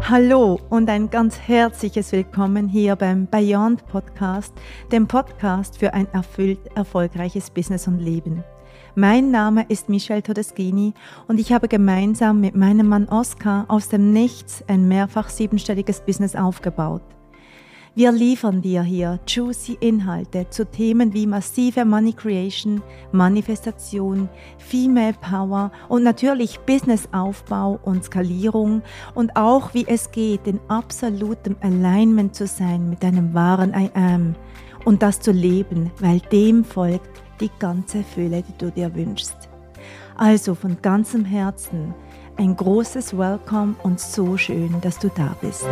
Hallo und ein ganz herzliches Willkommen hier beim Beyond Podcast, dem Podcast für ein erfüllt erfolgreiches Business und Leben. Mein Name ist Michelle Todeschini und ich habe gemeinsam mit meinem Mann Oskar aus dem Nichts ein mehrfach siebenstelliges Business aufgebaut. Wir liefern dir hier juicy Inhalte zu Themen wie massive Money Creation, Manifestation, Female Power und natürlich Businessaufbau und Skalierung und auch wie es geht, in absolutem Alignment zu sein mit deinem wahren I Am und das zu leben, weil dem folgt die ganze Fülle, die du dir wünschst. Also von ganzem Herzen ein großes Welcome und so schön, dass du da bist.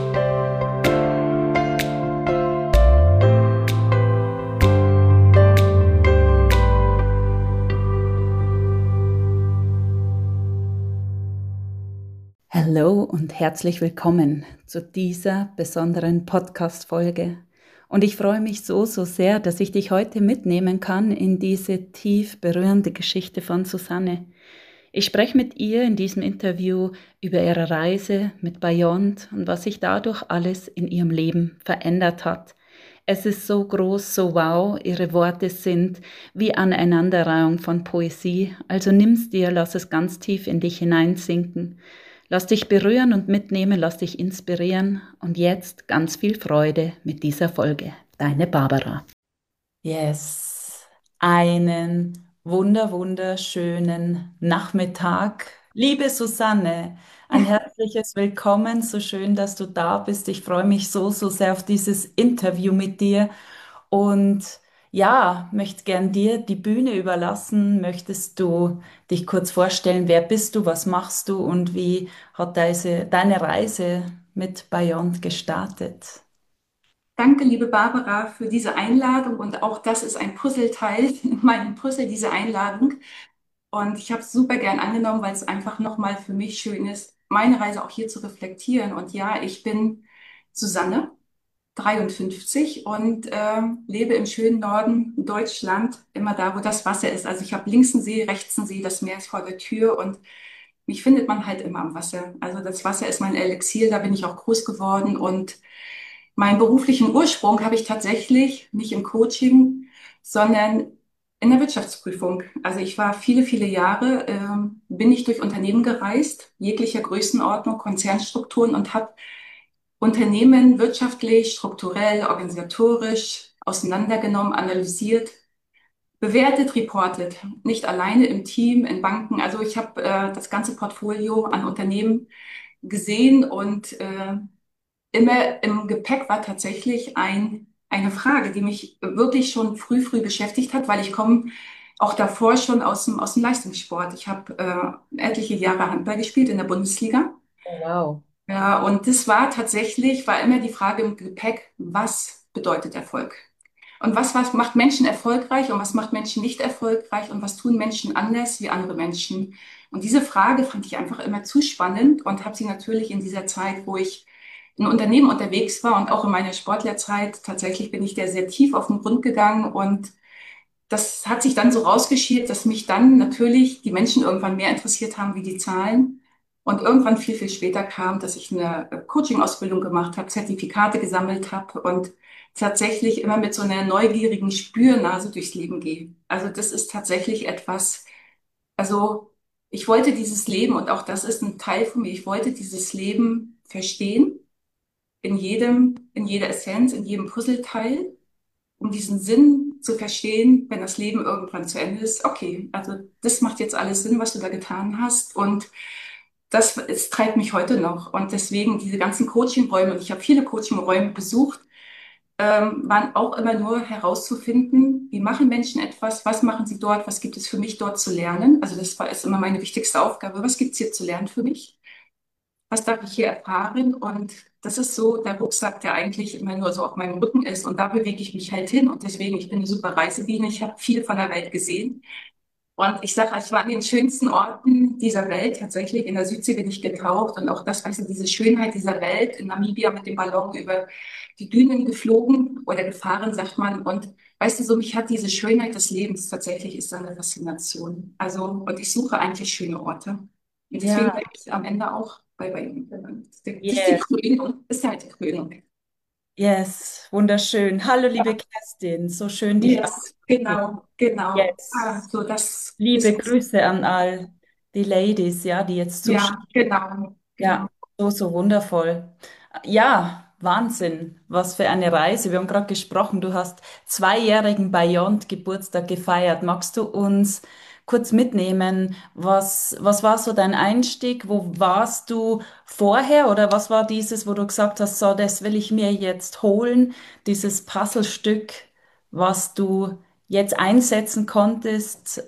Hallo und herzlich willkommen zu dieser besonderen Podcast-Folge. Und ich freue mich so sehr, dass ich dich heute mitnehmen kann in diese tief berührende Geschichte von Susanne. Ich spreche mit ihr in diesem Interview über ihre Reise mit Beyond und was sich dadurch alles in ihrem Leben verändert hat. Es ist so groß, so wow, ihre Worte sind wie Aneinanderreihung von Poesie. Also nimm's dir, lass es ganz tief in dich hineinsinken. Lass dich berühren und mitnehmen, lass dich inspirieren und jetzt ganz viel Freude mit dieser Folge. Deine Barbara. Yes, einen wunderschönen Nachmittag. Liebe Susanne, ein herzliches Willkommen, so schön, dass du da bist. Ich freue mich so sehr auf dieses Interview mit dir und ja, möchte gern dir die Bühne überlassen. Möchtest du dich kurz vorstellen, wer bist du, was machst du und wie hat deine Reise mit Beyond gestartet? Danke, liebe Barbara, für diese Einladung und auch das ist ein Puzzleteil in meinem Puzzle, diese Einladung. Und ich habe es super gern angenommen, weil es einfach nochmal für mich schön ist, meine Reise auch hier zu reflektieren. Und ja, ich bin Susanne, 53 und lebe im schönen Norden Deutschland, immer da, wo das Wasser ist. Also ich habe links einen See, rechts einen See, das Meer ist vor der Tür und mich findet man halt immer am Wasser. Also das Wasser ist mein Elixier, da bin ich auch groß geworden und meinen beruflichen Ursprung habe ich tatsächlich nicht im Coaching, sondern in der Wirtschaftsprüfung. Also ich war viele Jahre, bin ich durch Unternehmen gereist, jeglicher Größenordnung, Konzernstrukturen und habe Unternehmen wirtschaftlich, strukturell, organisatorisch auseinandergenommen, analysiert, bewertet, reportet. Nicht alleine im Team, in Banken. Also ich habe das ganze Portfolio an Unternehmen gesehen und immer im Gepäck war tatsächlich eine Frage, die mich wirklich schon früh beschäftigt hat, weil ich komme auch davor schon aus dem Leistungssport. Ich habe etliche Jahre Handball gespielt in der Bundesliga. Oh, wow. Ja, und das war immer die Frage im Gepäck, was bedeutet Erfolg? Und was macht Menschen erfolgreich und was macht Menschen nicht erfolgreich und was tun Menschen anders wie andere Menschen? Und diese Frage fand ich einfach immer zu spannend und habe sie natürlich in dieser Zeit, wo ich in Unternehmen unterwegs war und auch in meiner Sportlerzeit, tatsächlich bin ich der sehr tief auf den Grund gegangen und das hat sich dann so rausgeschält, dass mich dann natürlich die Menschen irgendwann mehr interessiert haben wie die Zahlen. Und irgendwann viel später kam, dass ich eine Coaching-Ausbildung gemacht habe, Zertifikate gesammelt habe und tatsächlich immer mit so einer neugierigen Spürnase durchs Leben gehe. Also das ist tatsächlich etwas, also ich wollte dieses Leben und auch das ist ein Teil von mir, ich wollte dieses Leben verstehen, in jeder Essenz, in jedem Puzzleteil, um diesen Sinn zu verstehen, wenn das Leben irgendwann zu Ende ist. Okay, also das macht jetzt alles Sinn, was du da getan hast und es treibt mich heute noch. Und deswegen diese ganzen Coachingräume, und ich habe viele Coachingräume besucht, waren auch immer nur herauszufinden, wie machen Menschen etwas, was machen sie dort, was gibt es für mich dort zu lernen. Also ist immer meine wichtigste Aufgabe, was gibt es hier zu lernen für mich? Was darf ich hier erfahren? Und das ist so der Rucksack, der eigentlich immer nur so auf meinem Rücken ist. Und da bewege ich mich halt hin. Und deswegen, ich bin eine super Reisebiene. Ich habe viel von der Welt gesehen. Und ich sage, ich war an den schönsten Orten dieser Welt. Tatsächlich in der Südsee bin ich getaucht. Und auch das, weißt du, diese Schönheit dieser Welt in Namibia mit dem Ballon über die Dünen geflogen oder gefahren, sagt man. Und weißt du, so mich hat diese Schönheit des Lebens tatsächlich ist eine Faszination. Also, und ich suche eigentlich schöne Orte. Und deswegen Ja, denke ich am Ende auch. bei ihm. Das ist die Yes, Krönung, ist halt die Krönung. yes, wunderschön. Hallo, liebe Ja, Kerstin, so schön dich yes, anzusehen. genau, genau. Ah, Yes. so das Liebe ist es. Grüße an all die Ladies, ja, die jetzt zuschauen. Ja, genau, Ja, genau. so, so wundervoll. Ja, Wahnsinn. Was für eine Reise. Wir haben gerade gesprochen, du hast zweijährigen Beyond Geburtstag gefeiert. Magst du uns kurz mitnehmen? Was war so dein Einstieg? Wo warst du vorher oder was war dieses, wo du gesagt hast, so, das will ich mir jetzt holen, dieses Puzzlestück, was du jetzt einsetzen konntest?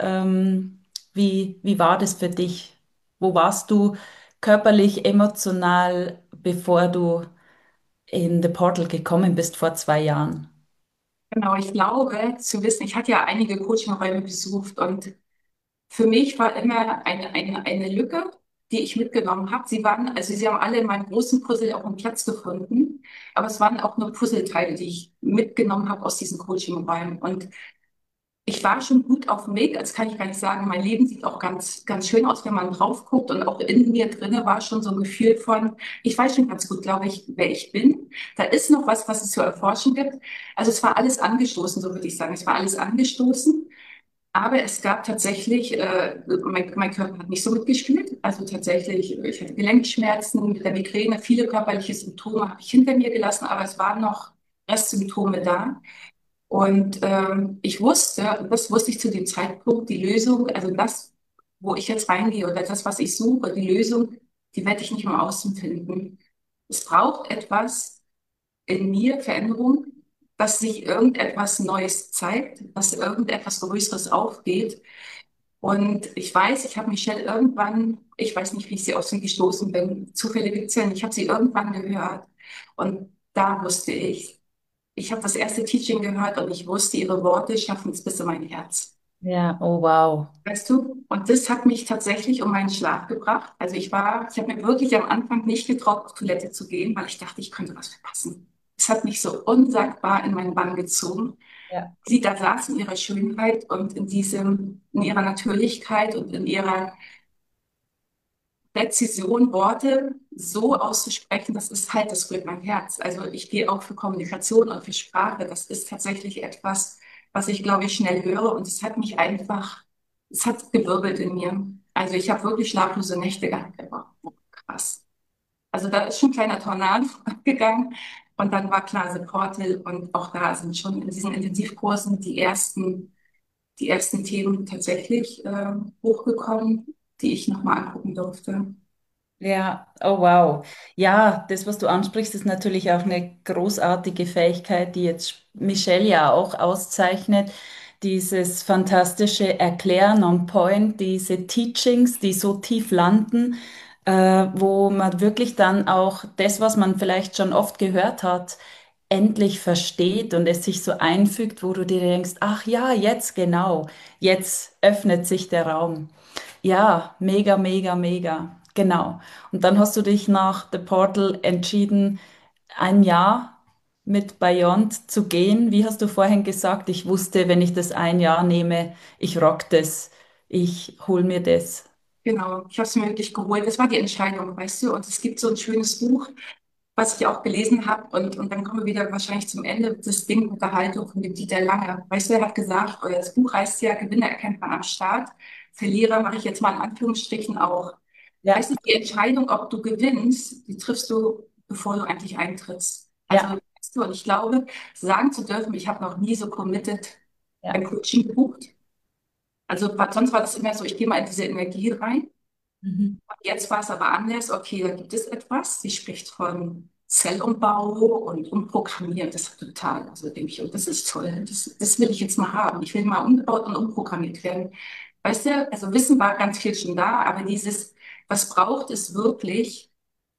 Wie war das für dich? Wo warst du körperlich, emotional, bevor du in The Portal gekommen bist vor 2 Jahren? Genau, ich glaube zu wissen, ich hatte ja einige Coachingräume besucht und für mich war immer eine Lücke, die ich mitgenommen habe. Sie haben alle in meinem großen Puzzle auch einen Platz gefunden, aber es waren auch nur Puzzleteile, die ich mitgenommen habe aus diesen Coachingräumen. Und ich war schon gut auf dem Weg, als kann ich gar nicht sagen, mein Leben sieht auch ganz, ganz schön aus, wenn man drauf guckt. Und auch in mir drinne war schon so ein Gefühl von, ich weiß schon ganz gut, glaube ich, wer ich bin. Da ist noch was, was es zu erforschen gibt. Also es war alles angestoßen, so würde ich sagen. Es war alles angestoßen. Aber es gab tatsächlich, mein Körper hat nicht so mitgespielt. Also tatsächlich, ich hatte Gelenkschmerzen mit der Migräne, viele körperliche Symptome habe ich hinter mir gelassen, aber es waren noch Restsymptome da. Und ich wusste, und das wusste ich zu dem Zeitpunkt, die Lösung, also das, wo ich jetzt reingehe oder das, was ich suche, die Lösung, die werde ich nicht im Außen finden. Es braucht etwas in mir, Veränderung, dass sich irgendetwas Neues zeigt, dass irgendetwas Größeres aufgeht. Und ich weiß, ich habe Michelle irgendwann, ich weiß nicht, wie ich sie auf sie gestoßen bin, Zufälle gibt's ja nicht, ich habe sie irgendwann gehört. Und da wusste ich habe das erste Teaching gehört und ich wusste, ihre Worte schaffen es bis in mein Herz. Ja, oh wow. Weißt du? Und das hat mich tatsächlich um meinen Schlaf gebracht. Also ich habe mir wirklich am Anfang nicht getraut, auf Toilette zu gehen, weil ich dachte, ich könnte was verpassen. Es hat mich so unsagbar in meinen Bann gezogen. Ja, Sie da saß in ihrer Schönheit und in ihrer Natürlichkeit und in ihrer Präzision, Worte so auszusprechen, das ist halt, das rührt mein Herz. Also ich gehe auch für Kommunikation und für Sprache. Das ist tatsächlich etwas, was ich, glaube ich, schnell höre. Und es hat mich einfach, es hat gewirbelt in mir. Also ich habe wirklich schlaflose Nächte gehabt. Oh, krass. Also da ist schon ein kleiner Tornado abgegangen. Und dann war klar, The Portal. Und auch da sind schon in diesen Intensivkursen die ersten Themen tatsächlich hochgekommen, die ich nochmal angucken durfte. ja, oh wow. Ja, das, was du ansprichst, ist natürlich auch eine großartige Fähigkeit, die jetzt Michelle ja auch auszeichnet. Dieses fantastische Erklären on Point, diese Teachings, die so tief landen, wo man wirklich dann auch das, was man vielleicht schon oft gehört hat, endlich versteht und es sich so einfügt, wo du dir denkst, ach ja, jetzt genau, jetzt öffnet sich der Raum. Ja, mega, mega, mega. Genau. Und dann hast du dich nach The Portal entschieden, ein Jahr mit Beyond zu gehen. Wie hast du vorhin gesagt, ich wusste, wenn ich das ein Jahr nehme, ich rock das, ich hol mir das. Genau, ich habe es mir wirklich geholt. Das war die Entscheidung, weißt du. Und es gibt so ein schönes Buch, was ich auch gelesen habe. Und dann kommen wir wieder wahrscheinlich zum Ende des Ding mit der Haltung von dem Dieter Lange. Weißt du, er hat gesagt, oder das Buch heißt ja, Gewinner erkennt man am Start. Verlierer mache ich jetzt mal in Anführungsstrichen auch. Ja, Weißt du, die Entscheidung, ob du gewinnst, die triffst du, bevor du eigentlich eintrittst. Also, ja, weißt du, und ich glaube, sagen zu dürfen, ich habe noch nie so committed ja. ein Coaching gebucht. Also sonst war das immer so, ich gehe mal in diese Energie rein. Mhm. Jetzt war es aber anders. Okay, da gibt es etwas. Sie spricht von Zellumbau und Umprogrammieren. Das ist total, also denke ich, und das ist toll. Das will ich jetzt mal haben. Ich will mal umgebaut und umprogrammiert werden. Weißt du, also Wissen war ganz viel schon da, aber dieses, was braucht es wirklich,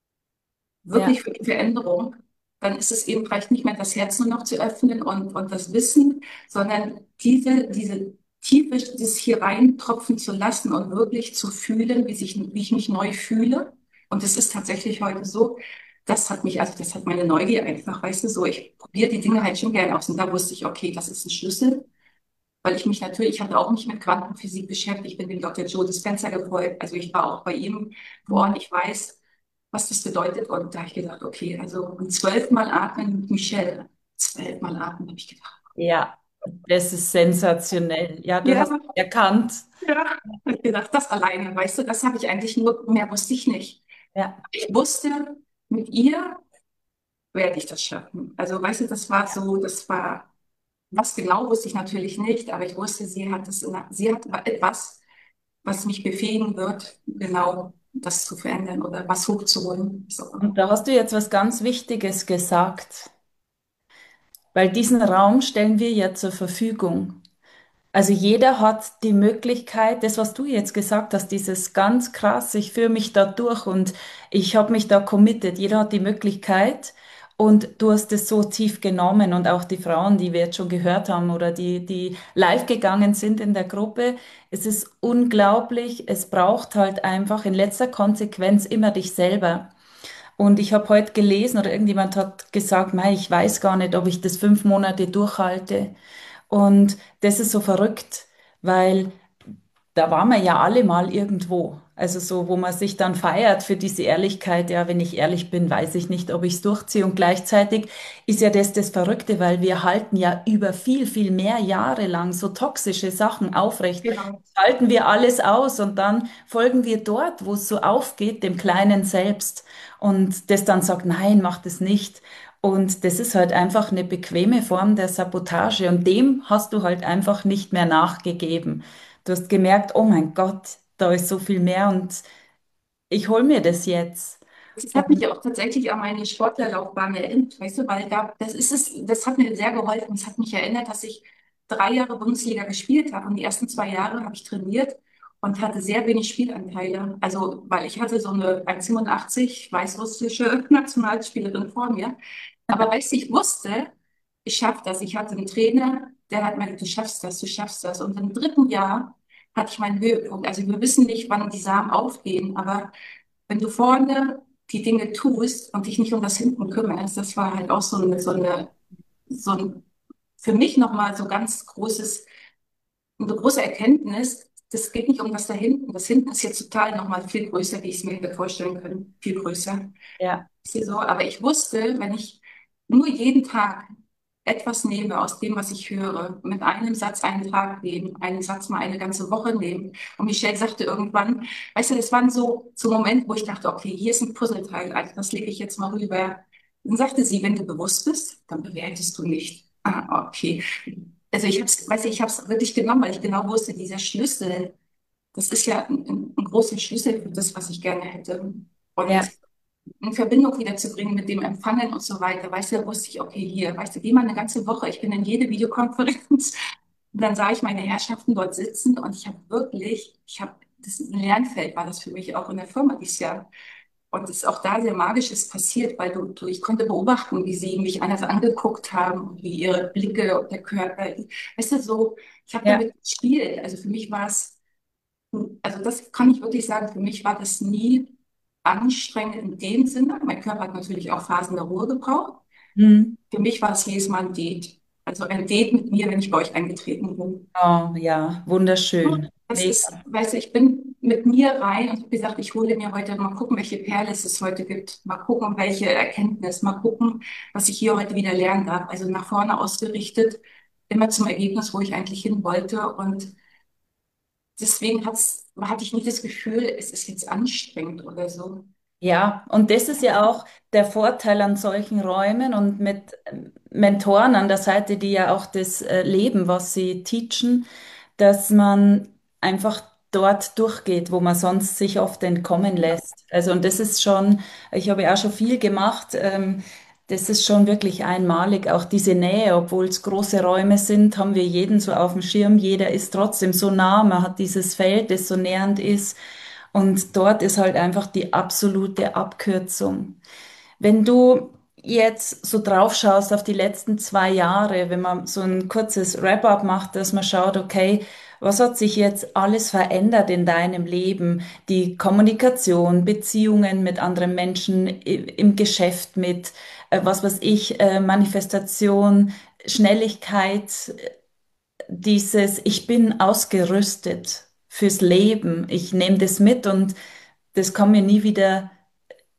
Ja, wirklich für die Veränderung, dann ist es eben, reicht nicht mehr das Herz nur noch zu öffnen und das Wissen, sondern diese Tiefe, das hier reintropfen zu lassen und wirklich zu fühlen, wie ich mich neu fühle. Und es ist tatsächlich heute so, das hat meine Neugier einfach, weißt du, so, ich probiere die Dinge halt schon gerne aus. Und da wusste ich, okay, das ist ein Schlüssel, weil ich mich natürlich, ich hatte auch mich mit Quantenphysik beschäftigt, ich bin dem Dr. Joe Dispenza gefolgt, also ich war auch bei ihm vor Ort, ich weiß, was das bedeutet. Und da habe ich gedacht, okay, also und 12-mal atmen mit Michelle. 12-mal atmen, habe ich gedacht. Ja, das ist sensationell. Ja, du Ja, hast erkannt. ja. Hab ich gedacht, das alleine, weißt du, das habe ich eigentlich nur, mehr wusste ich nicht. Ja, Ich wusste, mit ihr werde ich das schaffen. Also, weißt du, das war so, das war, was genau wusste ich natürlich nicht, aber ich wusste, sie hat etwas, was mich befähigen wird, genau das zu verändern oder was hochzuholen. So. und da hast du jetzt was ganz Wichtiges gesagt, weil diesen Raum stellen wir ja zur Verfügung. Also jeder hat die Möglichkeit, das, was du jetzt gesagt hast, dieses ganz krass, ich führe mich da durch und ich habe mich da committed. Jeder hat die Möglichkeit und du hast es so tief genommen und auch die Frauen, die wir jetzt schon gehört haben oder die live gegangen sind in der Gruppe. Es ist unglaublich. Es braucht halt einfach in letzter Konsequenz immer dich selber. Und ich habe heute gelesen oder irgendjemand hat gesagt, Mei, ich weiß gar nicht, ob ich das 5 Monate durchhalte. Und das ist so verrückt, weil da waren wir ja alle mal irgendwo. Also so, wo man sich dann feiert für diese Ehrlichkeit. Ja, wenn ich ehrlich bin, weiß ich nicht, ob ich es durchziehe. Und gleichzeitig ist ja das Verrückte, weil wir halten ja über viel, viel mehr Jahre lang so toxische Sachen aufrecht. Genau. Halten wir alles aus und dann folgen wir dort, wo es so aufgeht, dem kleinen Selbst. Und das dann sagt, nein, mach das nicht. Und das ist halt einfach eine bequeme Form der Sabotage. Und dem hast du halt einfach nicht mehr nachgegeben. Du hast gemerkt, oh mein Gott, da ist so viel mehr und ich hol mir das jetzt. Das hat mich Und ja auch tatsächlich an meine Sportlerlaufbahn erinnert, weißt du, weil da, das ist es, das hat mir sehr geholfen. Es hat mich erinnert, dass ich 3 Jahre Bundesliga gespielt habe und die ersten 2 Jahre habe ich trainiert und hatte sehr wenig Spielanteile. Also, weil ich hatte so eine 1,87 weißrussische Nationalspielerin vor mir. Aber weißt du, ich wusste, ich schaffe das. Ich hatte einen Trainer, der hat mir gesagt, du schaffst das, du schaffst das. Und im dritten Jahr hatte ich meinen Höhepunkt. Also wir wissen nicht, wann die Samen aufgehen, aber wenn du vorne die Dinge tust und dich nicht um das Hinten kümmerst, das war halt auch so ein, für mich nochmal so ganz eine große Erkenntnis. Das geht nicht um das da hinten. Das hinten ist jetzt total nochmal viel größer, wie ich es mir hätte vorstellen können. Viel größer. ja, Ist hier so. Aber ich wusste, wenn ich nur jeden Tag etwas nehme aus dem, was ich höre, mit einem Satz einen Tag nehmen, einen Satz mal eine ganze Woche nehmen. Und Michelle sagte irgendwann, weißt du, das waren so Momente, wo ich dachte, okay, hier ist ein Puzzleteil, also das lege ich jetzt mal rüber. Dann sagte sie, wenn du bewusst bist, dann bewertest du nicht. Ah, okay. Also ich habe es wirklich genommen, weil ich genau wusste, dieser Schlüssel, das ist ja ein großer Schlüssel für das, was ich gerne hätte. Und ja, in Verbindung wieder zu bringen mit dem Empfangen und so weiter. Weißt du, da wusste ich, okay, hier, weißt du, geh mal eine ganze Woche, ich bin in jede Videokonferenz. Und dann sah ich meine Herrschaften dort sitzen und das ein Lernfeld war das für mich auch in der Firma dieses Jahr. Und es ist auch da sehr Magisches passiert, weil ich konnte beobachten, wie sie mich anders angeguckt haben und wie ihre Blicke und der Körper, weißt du, so, ich habe ja, damit gespielt. Also für mich war es also das kann ich wirklich sagen, für mich war das nie anstrengend in dem Sinne. Mein Körper hat natürlich auch Phasen der Ruhe gebraucht. hm. Für mich war es jedes Mal ein Date. Also ein Date mit mir, wenn ich bei euch eingetreten bin. Oh, ja, wunderschön. Das ist, Mega. weißt du, ich bin mit mir rein und habe gesagt, ich hole mir heute mal gucken, welche Perle es heute gibt. Mal gucken, welche Erkenntnis. Mal gucken, was ich hier heute wieder lernen darf. Also nach vorne ausgerichtet, immer zum Ergebnis, wo ich eigentlich hin wollte. Und deswegen hatte ich nie das Gefühl, es ist jetzt anstrengend oder so. Ja, und das ist ja auch der Vorteil an solchen Räumen und mit Mentoren an der Seite, die ja auch das leben, was sie teachen, dass man einfach dort durchgeht, wo man sonst sich oft entkommen lässt. Also, und das ist schon, ich habe ja auch schon viel gemacht, das ist schon wirklich einmalig. Auch diese Nähe, obwohl es große Räume sind, haben wir jeden so auf dem Schirm. Jeder ist trotzdem so nah, man hat dieses Feld, das so nähernd ist. Und dort ist halt einfach die absolute Abkürzung. Wenn du jetzt so drauf schaust auf die letzten 2 Jahre, wenn man so ein kurzes Wrap-up macht, dass man schaut, okay, was hat sich jetzt alles verändert in deinem Leben? Die Kommunikation, Beziehungen mit anderen Menschen, im Geschäft mit, was weiß ich, Manifestation, Schnelligkeit, dieses, ich bin ausgerüstet fürs Leben. Ich nehme das mit und das kann mir nie wieder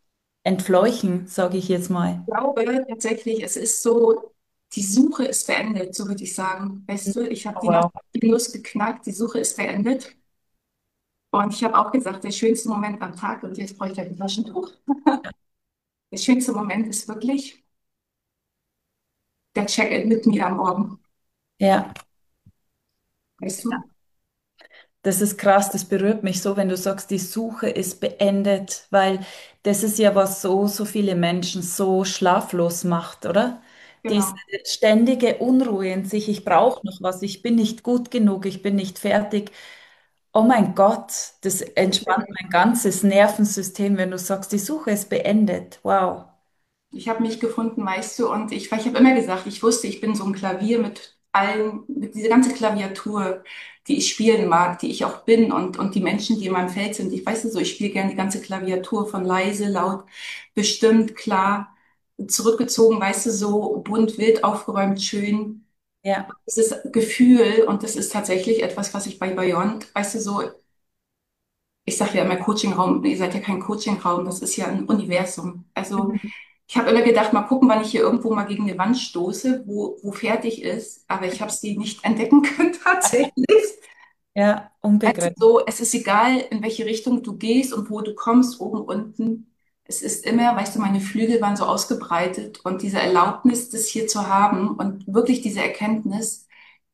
entfleuchen, sage ich jetzt mal. Ich glaube tatsächlich, es ist so, die Suche ist beendet, so würde ich sagen. Weißt du, ich habe Oh, die wow. Nuss geknackt, die Suche ist beendet. Und ich habe auch gesagt, der schönste Moment am Tag, und jetzt brauche ich gleich ein Taschentuch. Der schönste Moment ist wirklich der Check-in mit mir am Morgen. Ja, Weißt du? das ist krass, das berührt mich so, wenn du sagst, die Suche ist beendet, weil das ist ja, was so viele Menschen so schlaflos macht, oder? Diese Genau. ständige Unruhe in sich, ich brauche noch was, ich bin nicht gut genug, ich bin nicht fertig. Oh mein Gott, das entspannt mein ganzes Nervensystem, wenn du sagst, die Suche ist beendet. Wow. Ich habe mich gefunden, weißt du, und weil ich habe immer gesagt, ich wusste, ich bin so ein Klavier mit allen, mit dieser ganzen Klaviatur, die ich spielen mag, die ich auch bin und die Menschen, die in meinem Feld sind. Ich weiß nicht so, ich spiele gerne die ganze Klaviatur von leise, laut, bestimmt, klar, zurückgezogen, weißt du, so bunt, wild, aufgeräumt, schön. Ja. Das ist Gefühl und das ist tatsächlich etwas, was ich bei Beyond, weißt du, so, ich sage ja immer Coachingraum, ihr seid ja kein Coachingraum, das ist ja ein Universum. Also Mhm. ich habe immer gedacht, mal gucken, wann ich hier irgendwo mal gegen eine Wand stoße, wo fertig ist, aber ich habe sie nicht entdecken können tatsächlich. Ja, Also unbegrenzt. so, es ist egal, in welche Richtung du gehst und wo du kommst, oben, unten. Es ist immer, weißt du, meine Flügel waren so ausgebreitet und diese Erlaubnis, das hier zu haben und wirklich diese Erkenntnis,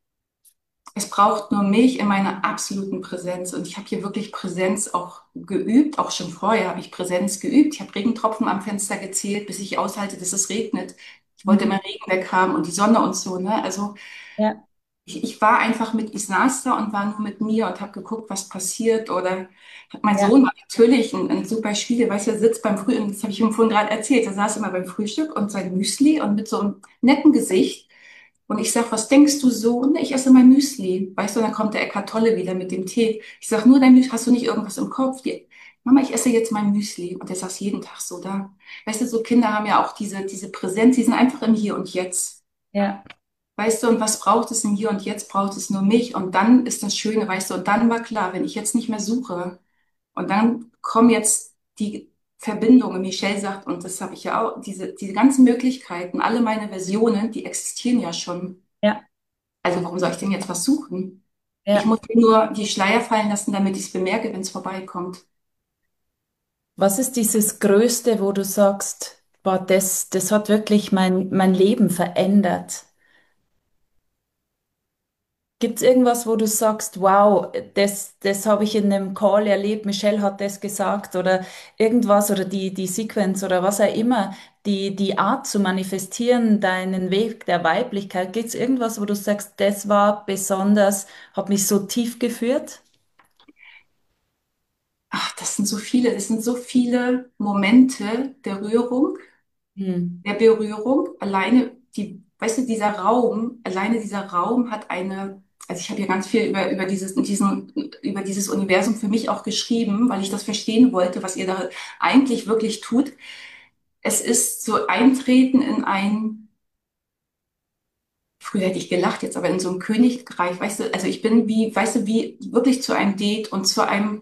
es braucht nur mich in meiner absoluten Präsenz. Und ich habe hier wirklich Präsenz auch geübt. Auch schon vorher habe ich Präsenz geübt. Ich habe Regentropfen am Fenster gezählt, bis ich aushalte, dass es regnet. Ich wollte Mhm. immer Regen weghaben und die Sonne und so, ne? Also Ja, ich war einfach ich saß da und war nur mit mir und habe geguckt, was passiert. Oder mein ja, Sohn war natürlich ein super Spieler, weißt du, er sitzt beim Frühstück, das habe ich ihm vorhin gerade erzählt, er saß immer beim Frühstück und sein Müsli und mit so einem netten Gesicht. Und ich sag, was denkst du so? Ne, ich esse mein Müsli. Weißt du, und dann kommt der Eckart Tolle wieder mit dem Tee. Ich sag, nur dein Müsli, hast du nicht irgendwas im Kopf? Mama, ich esse jetzt mein Müsli. Und der saß jeden Tag so da. Weißt du, so Kinder haben ja auch diese Präsenz, die sind einfach im Hier und Jetzt. ja, Weißt du, und was braucht es im Hier und Jetzt? Braucht es nur mich. Und dann ist das Schöne, weißt du, und dann war klar, wenn ich jetzt nicht mehr suche und dann kommen jetzt die Verbindungen, Michelle sagt, und das habe ich ja auch, diese ganzen Möglichkeiten, alle meine Versionen, die existieren ja schon. ja, Also warum soll ich denn jetzt was suchen? Ich ja. muss nur die Schleier fallen lassen, damit ich es bemerke, wenn es vorbeikommt. Was ist dieses Größte, wo du sagst, boah, das hat wirklich mein Leben verändert? Gibt es irgendwas, wo du sagst, wow, das habe ich in einem Call erlebt, Michelle hat das gesagt oder irgendwas oder die Sequenz oder was auch immer, die Art zu manifestieren, deinen Weg der Weiblichkeit, gibt es irgendwas, wo du sagst, das war besonders, hat mich so tief geführt? Ach, das sind so viele Momente der Rührung, Hm. der Berührung. Alleine weißt du, alleine dieser Raum hat also ich habe ja ganz viel über dieses Universum für mich auch geschrieben, weil ich das verstehen wollte, was ihr da eigentlich wirklich tut. Es ist so Eintreten in früher hätte ich gelacht jetzt, aber in so einem Königreich, weißt du, also ich bin wie, weißt du, wie wirklich zu einem Date und zu einem,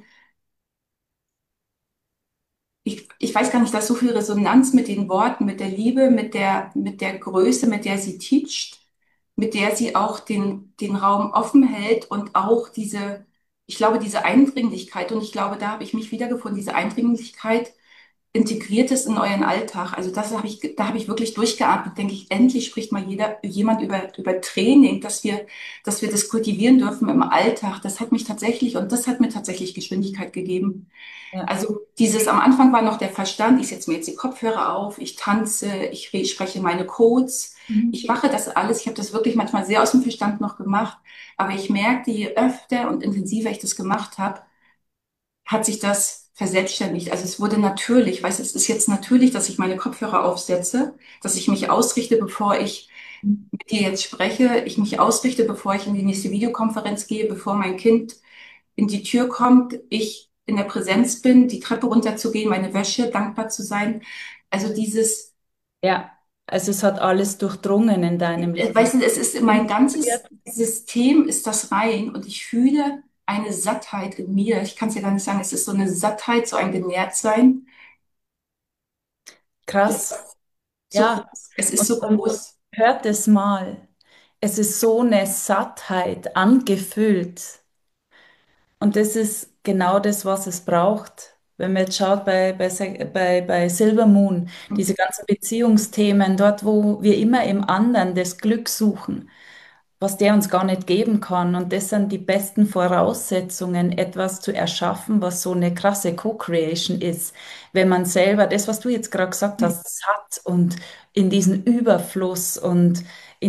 ich weiß gar nicht, da ist so viel Resonanz mit den Worten, mit der Liebe, mit der Größe, mit der sie teacht, mit der sie auch den Raum offen hält und auch ich glaube, diese Eindringlichkeit, und ich glaube, da habe ich mich wiedergefunden, diese Eindringlichkeit, integriert es in euren Alltag. Also da habe ich wirklich durchgeatmet, denke ich, endlich spricht mal jemand über Training, dass wir das kultivieren dürfen im Alltag. Das hat mir tatsächlich Geschwindigkeit gegeben. Ja. Also am Anfang war noch der Verstand, ich setze mir jetzt die Kopfhörer auf, ich tanze, spreche meine Codes, Mhm. ich mache das alles. Ich habe das wirklich manchmal sehr aus dem Verstand noch gemacht, aber ich merkte, je öfter und intensiver ich das gemacht habe, hat sich das verselbstständigt. Also es wurde natürlich, weißt du, es ist jetzt natürlich, dass ich meine Kopfhörer aufsetze, dass ich mich ausrichte, bevor ich mit dir jetzt spreche, ich mich ausrichte, bevor ich in die nächste Videokonferenz gehe, bevor mein Kind in die Tür kommt, ich in der Präsenz bin, die Treppe runterzugehen, meine Wäsche, dankbar zu sein. Also Ja, also es hat alles durchdrungen in deinem Leben. weißt du, es ist mein ganzes System ist das rein und ich fühle eine Sattheit in mir. Ich kann es ja gar nicht sagen, es ist so eine Sattheit, so ein Genährtsein. Krass. So Ja. groß. Es ist so Und groß. hört es mal. Es ist so eine Sattheit, angefüllt. Und das ist genau das, was es braucht. Wenn man jetzt schaut bei Silver Moon, diese ganzen Beziehungsthemen, dort, wo wir immer im anderen das Glück suchen, was der uns gar nicht geben kann. Und das sind die besten Voraussetzungen, etwas zu erschaffen, was so eine krasse Co-Creation ist. Wenn man selber, das, was du jetzt gerade gesagt hast, satt und in diesen Überfluss und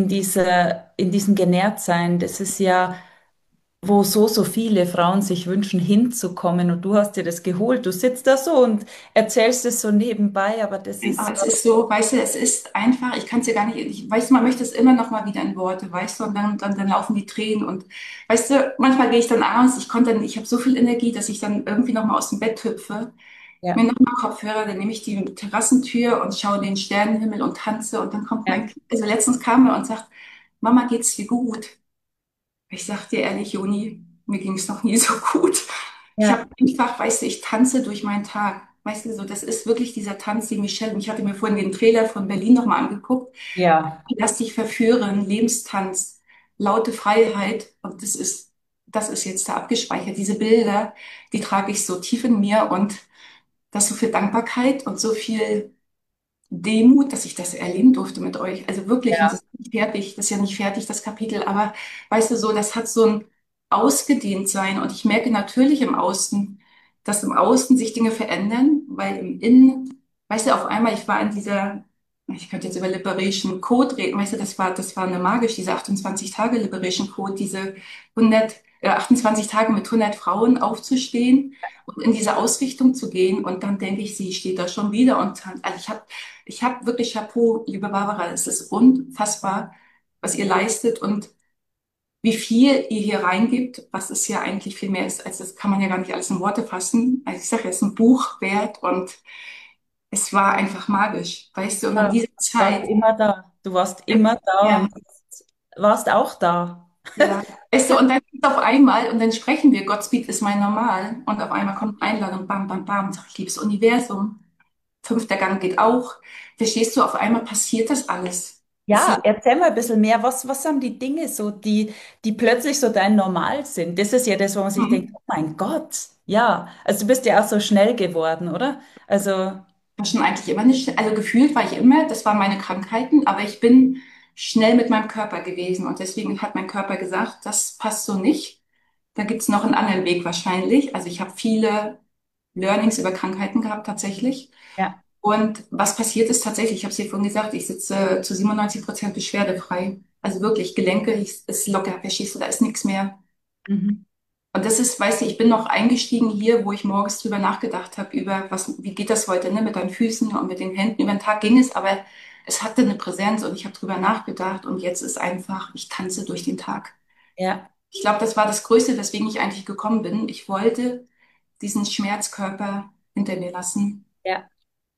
in diesem Genährtsein, das ist ja, wo so viele Frauen sich wünschen, hinzukommen. Und du hast dir das geholt. Du sitzt da so und erzählst es so nebenbei, aber das Aber ist, es ist so, weißt du, es ist einfach, ich kann es ja gar nicht, ich weiß, man möchte es immer noch mal wieder in Worte, weißt du, und dann laufen die Tränen und, weißt du, manchmal gehe ich dann abends, ich habe so viel Energie, dass ich dann irgendwie noch mal aus dem Bett hüpfe, mir ja, noch mal Kopfhörer, dann nehme ich die Terrassentür und schaue in den Sternenhimmel und tanze und dann kommt mein ja, Kind, also letztens kam er und sagt, Mama, geht's dir gut? Ich sag dir ehrlich, Joni, mir ging es noch nie so gut. Ich habe ja, einfach, weißt du, ich tanze durch meinen Tag. Weißt du, so, das ist wirklich dieser Tanz, die Michelle, und ich hatte mir vorhin den Trailer von Berlin nochmal angeguckt. ja, Lass dich verführen, Lebenstanz, laute Freiheit. Und das ist jetzt da abgespeichert. Diese Bilder, die trage ich so tief in mir und das so viel Dankbarkeit und so viel Demut, dass ich das erleben durfte mit euch. Also wirklich, und das ja, ist nicht fertig, das ist ja nicht fertig, das Kapitel, aber weißt du so, das hat so ein ausgedehnt sein und ich merke natürlich im Außen, dass im Außen sich Dinge verändern, weil im Innen, weißt du, auf einmal, ich war in dieser, ich könnte jetzt über Liberation Code reden, weißt du, das war eine magisch, diese 28 Tage Liberation Code, diese 28 Tage mit 100 Frauen aufzustehen und in diese Ausrichtung zu gehen und dann denke ich, sie steht da schon wieder und also ich habe wirklich Chapeau, liebe Barbara. Es ist unfassbar, was ihr leistet und wie viel ihr hier reingibt, was es ja eigentlich viel mehr ist, als das kann man ja gar nicht alles in Worte fassen. Also ich sage, es ist ein Buch wert und es war einfach magisch, weißt du, und in ja. dieser Du warst Zeit, immer da. Du warst immer da ja, und warst auch da. ja, weißt du, und dann ist auf einmal, und dann sprechen wir, Godspeed ist mein Normal, und auf einmal kommt eine Einladung, bam, bam, bam, sag ich, liebes Universum, fünfter Gang geht auch, verstehst du, auf einmal passiert das alles. Es Ja, erzähl mal ein bisschen mehr. Was sind die Dinge so, die plötzlich so dein Normal sind? Das ist ja das, wo man sich denkt, ist oh mein Gott, ja. Also du bist ja auch so schnell geworden, oder? Also, war schon eigentlich immer nicht, also gefühlt war ich immer, das waren meine Krankheiten, aber ich bin schnell mit meinem Körper gewesen und deswegen hat mein Körper gesagt, das passt so nicht. Da gibt's noch einen anderen Weg wahrscheinlich. Also ich habe viele Learnings über Krankheiten gehabt tatsächlich. ja. Und was passiert ist tatsächlich, ich habe es dir vorhin gesagt, ich sitze zu 97% beschwerdefrei. Also wirklich, Gelenke ist locker, verstehst du, da ist nichts mehr. Mhm. Und das ist, weißt du, ich bin noch eingestiegen hier, wo ich morgens drüber nachgedacht habe, über was, wie geht das heute, ne, mit deinen Füßen und mit den Händen. Über den Tag ging es, aber es hatte eine Präsenz und ich habe drüber nachgedacht und jetzt ist einfach, ich tanze durch den Tag. Ja, Ich glaube, das war das Größte, weswegen ich eigentlich gekommen bin. Ich wollte diesen Schmerzkörper hinter mir lassen. ja,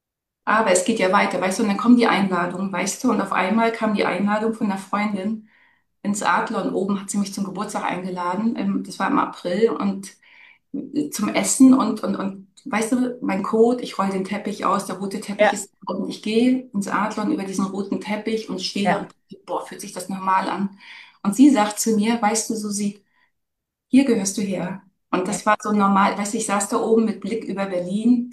Aber es geht ja weiter, weißt du, und dann kommen die Einladungen, weißt du, und auf einmal kam die Einladung von einer Freundin ins Adler und oben hat sie mich zum Geburtstag eingeladen. Das war im April und zum Essen und weißt du, mein Code, ich roll den Teppich aus, der rote Teppich ja, ist und ich gehe ins Adlon über diesen roten Teppich und stehe da ja, und boah, fühlt sich das normal an. Und sie sagt zu mir, weißt du, Susi, hier gehörst du her. Und ja, das war so normal, weißt du, ich saß da oben mit Blick über Berlin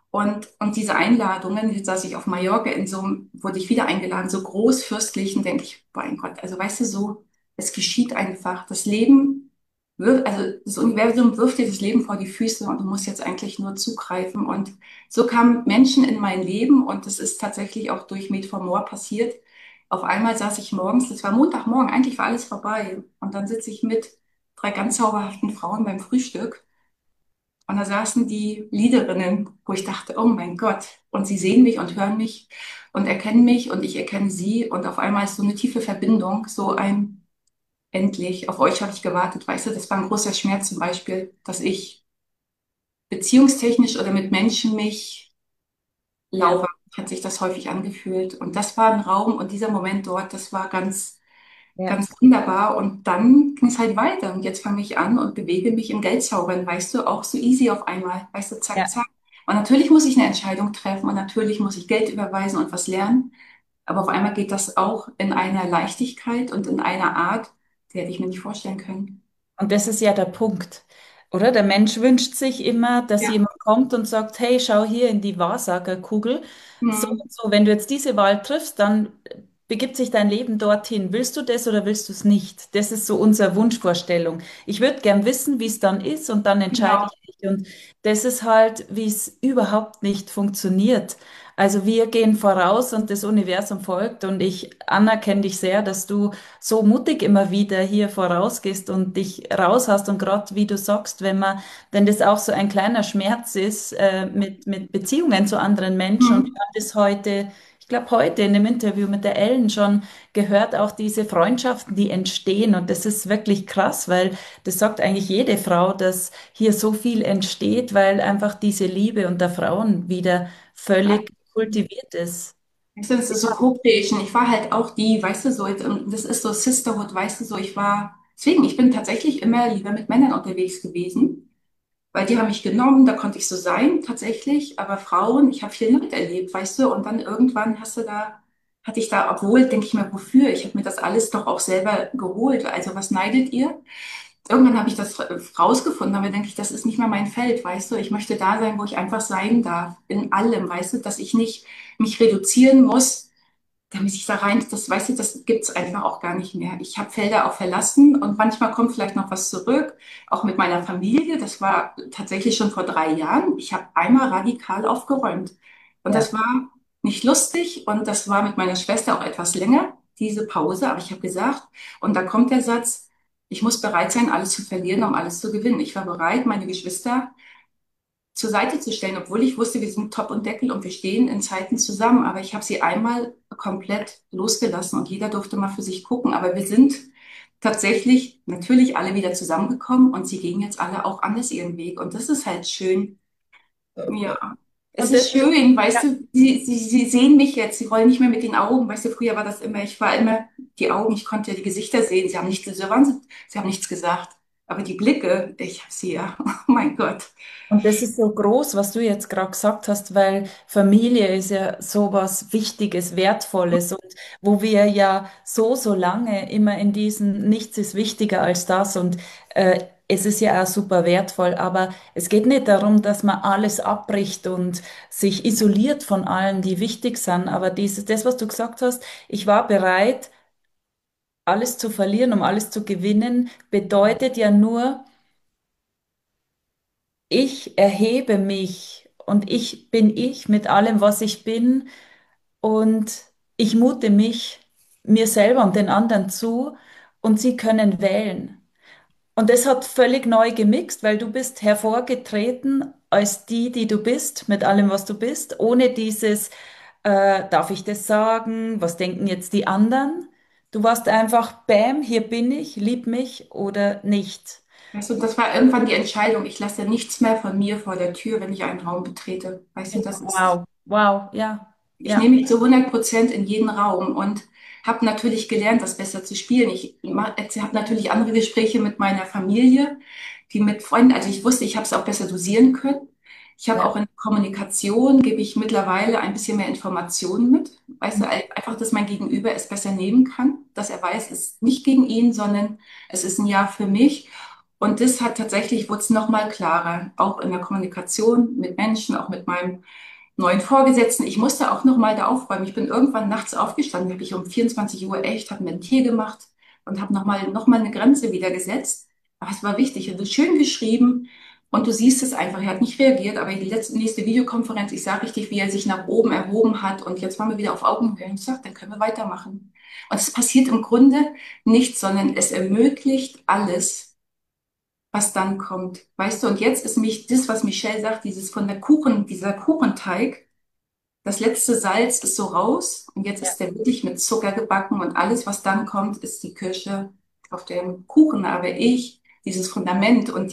und diese Einladungen, jetzt saß ich auf Mallorca wurde ich wieder eingeladen, so großfürstlich und denke ich, mein Gott, also weißt du, so, es geschieht einfach. Das Leben also das Universum wirft dir das Leben vor die Füße und du musst jetzt eigentlich nur zugreifen. Und so kamen Menschen in mein Leben und das ist tatsächlich auch durch Med for More passiert. Auf einmal saß ich morgens, das war Montagmorgen, eigentlich war alles vorbei. Und dann sitze ich mit drei ganz zauberhaften Frauen beim Frühstück und da saßen die Leaderinnen, wo ich dachte, oh mein Gott. Und sie sehen mich und hören mich und erkennen mich und ich erkenne sie. Und auf einmal ist so eine tiefe Verbindung, so ein endlich, auf euch habe ich gewartet. Weißt du, das war ein großer Schmerz zum Beispiel, dass ich beziehungstechnisch oder mit Menschen mich ja, laufe, hat sich das häufig angefühlt. Und das war ein Raum und dieser Moment dort, das war ja, ganz wunderbar. Und dann ging es halt weiter. Und jetzt fange ich an und bewege mich im Geldzaubern, weißt du, auch so easy auf einmal. Weißt du, zack, ja, zack. Und natürlich muss ich eine Entscheidung treffen und natürlich muss ich Geld überweisen und was lernen. Aber auf einmal geht das auch in einer Leichtigkeit und in einer Art, die hätte ich mir nicht vorstellen können. Und das ist ja der Punkt, oder? Der Mensch wünscht sich immer, dass Ja. jemand kommt und sagt, hey, schau hier in die Wahrsagerkugel. So Hm. und so, wenn du jetzt diese Wahl triffst, dann begibt sich dein Leben dorthin. Willst du das oder willst du es nicht? Das ist so unsere Wunschvorstellung. Ich würde gern wissen, wie es dann ist und dann entscheide Genau. ich mich. Und das ist halt, wie es überhaupt nicht funktioniert. Also wir gehen voraus und das Universum folgt und ich anerkenne dich sehr, dass du so mutig immer wieder hier vorausgehst und dich raus hast und gerade wie du sagst, wenn das auch so ein kleiner Schmerz ist mit Beziehungen zu anderen Menschen und wir Hm. haben das heute, ich glaube heute in dem Interview mit der Ellen schon gehört, auch diese Freundschaften, die entstehen und das ist wirklich krass, weil das sagt eigentlich jede Frau, dass hier so viel entsteht, weil einfach diese Liebe unter Frauen wieder völlig kultiviert ist. Weißt du, das ist so Co-Creation. Ich war halt auch die, weißt du, so, das ist so Sisterhood, weißt du, so, deswegen, ich bin tatsächlich immer lieber mit Männern unterwegs gewesen, weil die haben mich genommen, da konnte ich so sein, tatsächlich, aber Frauen, ich habe viel Leid erlebt, weißt du, und dann irgendwann hatte ich da, obwohl, denke ich mir, wofür? Ich habe mir das alles doch auch selber geholt, also was neidet ihr? Irgendwann habe ich das rausgefunden, aber denke ich, das ist nicht mehr mein Feld, weißt du? Ich möchte da sein, wo ich einfach sein darf, in allem, weißt du, dass ich nicht mich reduzieren muss, damit ich da rein, das, weißt du, das gibt's einfach auch gar nicht mehr. Ich habe Felder auch verlassen und manchmal kommt vielleicht noch was zurück, auch mit meiner Familie. Das war tatsächlich schon vor 3 Jahren. Ich habe einmal radikal aufgeräumt und Ja. das war nicht lustig und das war mit meiner Schwester auch etwas länger, diese Pause. Aber ich habe gesagt, und da kommt der Satz, ich muss bereit sein, alles zu verlieren, um alles zu gewinnen. Ich war bereit, meine Geschwister zur Seite zu stellen, obwohl ich wusste, wir sind Top und Deckel und wir stehen in Zeiten zusammen. Aber ich habe sie einmal komplett losgelassen und jeder durfte mal für sich gucken. Aber wir sind tatsächlich natürlich alle wieder zusammengekommen und sie gehen jetzt alle auch anders ihren Weg. Und das ist halt schön. Ja, es Und das ist ist, schön, weißt ja. du, sie sehen mich jetzt, sie rollen nicht mehr mit den Augen. Weißt du, früher war das immer, ich war immer die Augen, ich konnte ja die Gesichter sehen. Sie haben nichts gesagt. Aber die Blicke, ich habe sie ja, oh mein Gott. Und das ist so groß, was du jetzt gerade gesagt hast, weil Familie ist ja so was Wichtiges, Wertvolles und wo wir ja so lange immer in diesen Nichts ist wichtiger als das und es ist ja auch super wertvoll, aber es geht nicht darum, dass man alles abbricht und sich isoliert von allen, die wichtig sind, aber das, was du gesagt hast, ich war bereit, alles zu verlieren, um alles zu gewinnen, bedeutet ja nur, ich erhebe mich und ich bin ich mit allem, was ich bin und ich mute mich mir selber und den anderen zu und sie können wählen. Und das hat völlig neu gemixt, weil du bist hervorgetreten als die, die du bist, mit allem, was du bist, ohne dieses, darf ich das sagen, was denken jetzt die anderen? Du warst einfach, bam, hier bin ich, lieb mich oder nicht. Weißt du, das war irgendwann die Entscheidung. Ich lasse nichts mehr von mir vor der Tür, wenn ich einen Raum betrete. Weißt du, das ist, Wow, wow, ja, ich ja, nehme mich zu 100% in jeden Raum und habe natürlich gelernt, das besser zu spielen. Ich habe natürlich andere Gespräche mit meiner Familie, die mit Freunden, also ich wusste, ich habe es auch besser dosieren können. Ich habe ja, auch in Kommunikation, gebe ich mittlerweile ein bisschen mehr Informationen mit. Weißt du, einfach, dass mein Gegenüber es besser nehmen kann, dass er weiß, es ist nicht gegen ihn, sondern es ist ein Ja für mich. Und das hat tatsächlich, wurde es nochmal klarer, auch in der Kommunikation mit Menschen, auch mit meinem neuen Vorgesetzten. Ich musste auch nochmal da aufräumen. Ich bin irgendwann nachts aufgestanden, habe ich um 24 Uhr echt, habe mir einen Tee gemacht und habe noch mal eine Grenze wieder gesetzt. Aber es war wichtig. Er ist schön geschrieben und du siehst es einfach. Er hat nicht reagiert, aber die nächste Videokonferenz, ich sah richtig, wie er sich nach oben erhoben hat und jetzt waren wir wieder auf Augenhöhe. Und ich sag, dann können wir weitermachen. Und es passiert im Grunde nichts, sondern es ermöglicht alles, was dann kommt. Weißt du, und jetzt ist mich das, was Michelle sagt, dieses von der Kuchen, dieser Kuchenteig, das letzte Salz ist so raus und jetzt ja, ist der wirklich mit Zucker gebacken und alles, was dann kommt, ist die Kirsche auf dem Kuchen. Aber dieses Fundament und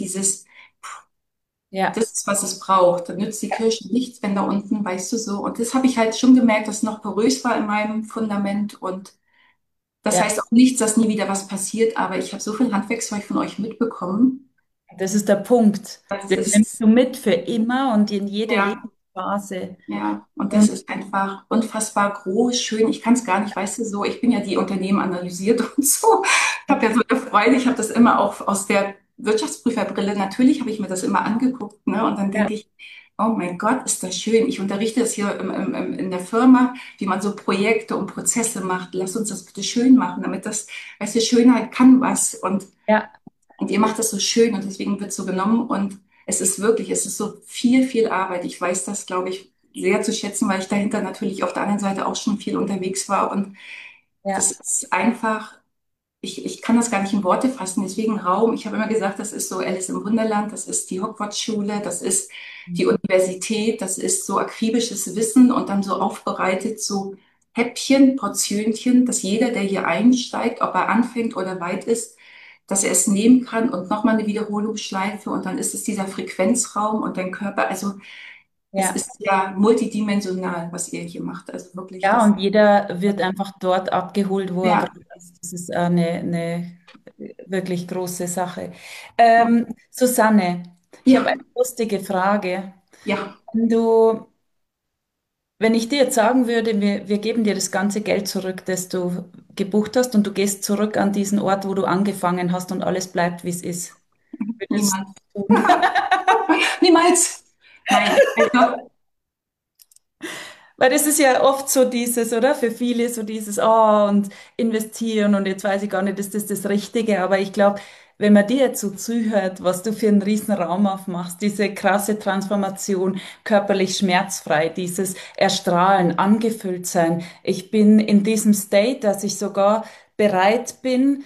ja, das ist, was es braucht. Dann nützt die Kirsche nichts, wenn da unten, weißt du so. Und das habe ich halt schon gemerkt, dass es noch porös war in meinem Fundament. Und das ja. heißt auch nichts, dass nie wieder was passiert. Aber ich habe so viel Handwerkszeug von euch mitbekommen. Das ist der Punkt. Das Das nimmst ist, du mit für immer und in jede ja. Lebensphase. Ja, und das Und ist einfach unfassbar groß, schön. Ich kann es gar nicht, weißt du, so, ich bin ja die Unternehmen analysiert und so. Ich habe ja so eine Freude, ich habe das immer auch aus der Wirtschaftsprüferbrille, natürlich habe ich mir das immer angeguckt, ne? Und dann ja, denke ich, oh mein Gott, ist das schön. Ich unterrichte das hier in der Firma, wie man so Projekte und Prozesse macht. Lass uns das bitte schön machen, damit das, weißt du, Schönheit kann was. ja, Und ihr macht das so schön und deswegen wird so genommen. Und es ist wirklich, es ist so viel, viel Arbeit. Ich weiß das, glaube ich, sehr zu schätzen, weil ich dahinter natürlich auf der anderen Seite auch schon viel unterwegs war. Und das ja. ist einfach, ich kann das gar nicht in Worte fassen. Deswegen Raum. Ich habe immer gesagt, das ist so Alice im Wunderland, das ist die Hogwarts-Schule, das ist die Universität, das ist so akribisches Wissen und dann so aufbereitet, so Häppchen, Portionchen, dass jeder, der hier einsteigt, ob er anfängt oder weit ist, dass er es nehmen kann und nochmal eine Wiederholungsschleife und dann ist es dieser Frequenzraum und dein Körper. Also es Ja. ist ja multidimensional, was ihr hier macht. Also wirklich Ja, das. und jeder wird einfach dort abgeholt, wo er Ja, gerade ist. Das ist eine wirklich große Sache. Susanne, ich habe ja, eine lustige Frage. ja. Wenn du, wenn ich dir jetzt sagen würde, wir geben dir das ganze Geld zurück, das du gebucht hast, und du gehst zurück an diesen Ort, wo du angefangen hast und alles bleibt, wie es ist, würdest Niemals. du tun? Niemals. Nein, also, Weil das ist ja oft so dieses, oder? Für viele so dieses, oh, und investieren und jetzt weiß ich gar nicht, ist das das Richtige. Aber ich glaube, wenn man dir jetzt so zuhört, was du für einen riesen Raum aufmachst, diese krasse Transformation, körperlich schmerzfrei, dieses Erstrahlen, angefüllt sein. Ich bin in diesem State, dass ich sogar bereit bin,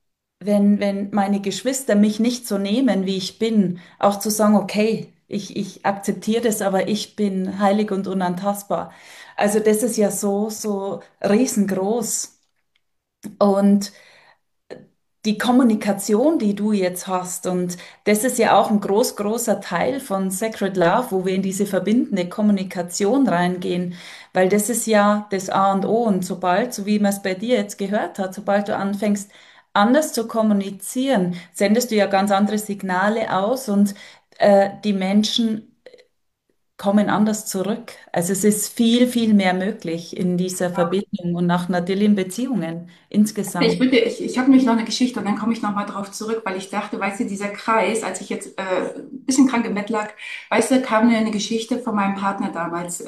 wenn meine Geschwister mich nicht so nehmen, wie ich bin, auch zu sagen, okay, ich akzeptiere das, aber ich bin heilig und unantastbar. Also das ist ja so riesengroß. Und die Kommunikation, die du jetzt hast, und das ist ja auch ein großer Teil von Sacred Love, wo wir in diese verbindende Kommunikation reingehen, weil das ist ja das A und O. Und sobald, so wie man es bei dir jetzt gehört hat, sobald du anfängst, anders zu kommunizieren, sendest du ja ganz andere Signale aus und die Menschen kommen anders zurück. Also es ist viel mehr möglich in dieser Verbindung und auch natürlich in Beziehungen ich insgesamt. würde, ich habe nämlich noch eine Geschichte und dann komme ich noch mal drauf zurück, weil ich dachte, weißt du, dieser Kreis, als ich jetzt ein bisschen krank im Bett lag, weißt du, kam mir eine Geschichte von meinem Partner damals.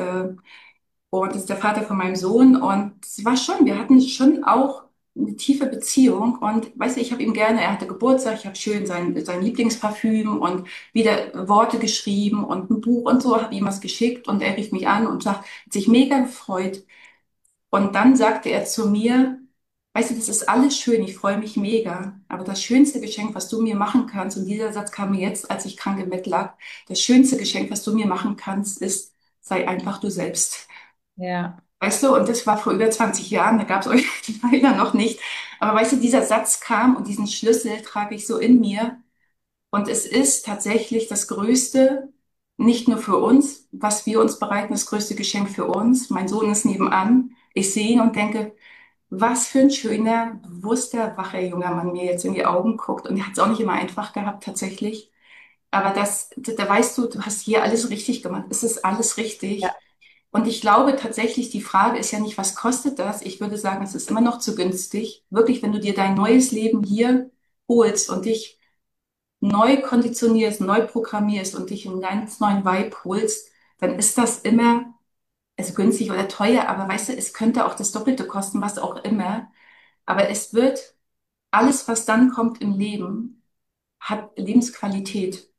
Und das ist der Vater von meinem Sohn. Und es war schon, wir hatten schon auch eine tiefe Beziehung. Und weißt du, ich habe ihm gerne, er hatte Geburtstag, ich habe schön sein Lieblingsparfüm und wieder Worte geschrieben und ein Buch und so, habe ihm was geschickt und er rief mich an und sagt, hat sich mega gefreut. Und dann sagte er zu mir, weißt du, das ist alles schön, ich freue mich mega. Aber das schönste Geschenk, was du mir machen kannst, und dieser Satz kam mir jetzt, als ich krank im Bett lag, das schönste Geschenk, was du mir machen kannst, ist, sei einfach du selbst. Ja, Weißt du, und das war vor über 20 Jahren, da gab es euch leider noch nicht. Aber weißt du, dieser Satz kam und diesen Schlüssel trage ich so in mir. Und es ist tatsächlich das Größte, nicht nur für uns, was wir uns bereiten, das größte Geschenk für uns. Mein Sohn ist nebenan. Ich sehe ihn und denke, was für ein schöner, bewusster, wacher junger Mann mir jetzt in die Augen guckt. Und er hat es auch nicht immer einfach gehabt, tatsächlich. Aber da weißt du, du hast hier alles richtig gemacht. Es ist alles ja, richtig. Und ich glaube tatsächlich, die Frage ist ja nicht, was kostet das? Ich würde sagen, es ist immer noch zu günstig. Wirklich, wenn du dir dein neues Leben hier holst und dich neu konditionierst, neu programmierst und dich einen ganz neuen Vibe holst, dann ist das immer, also günstig oder teuer, aber weißt du, es könnte auch das Doppelte kosten, was auch immer. Aber es wird, alles, was dann kommt im Leben, hat Lebensqualität.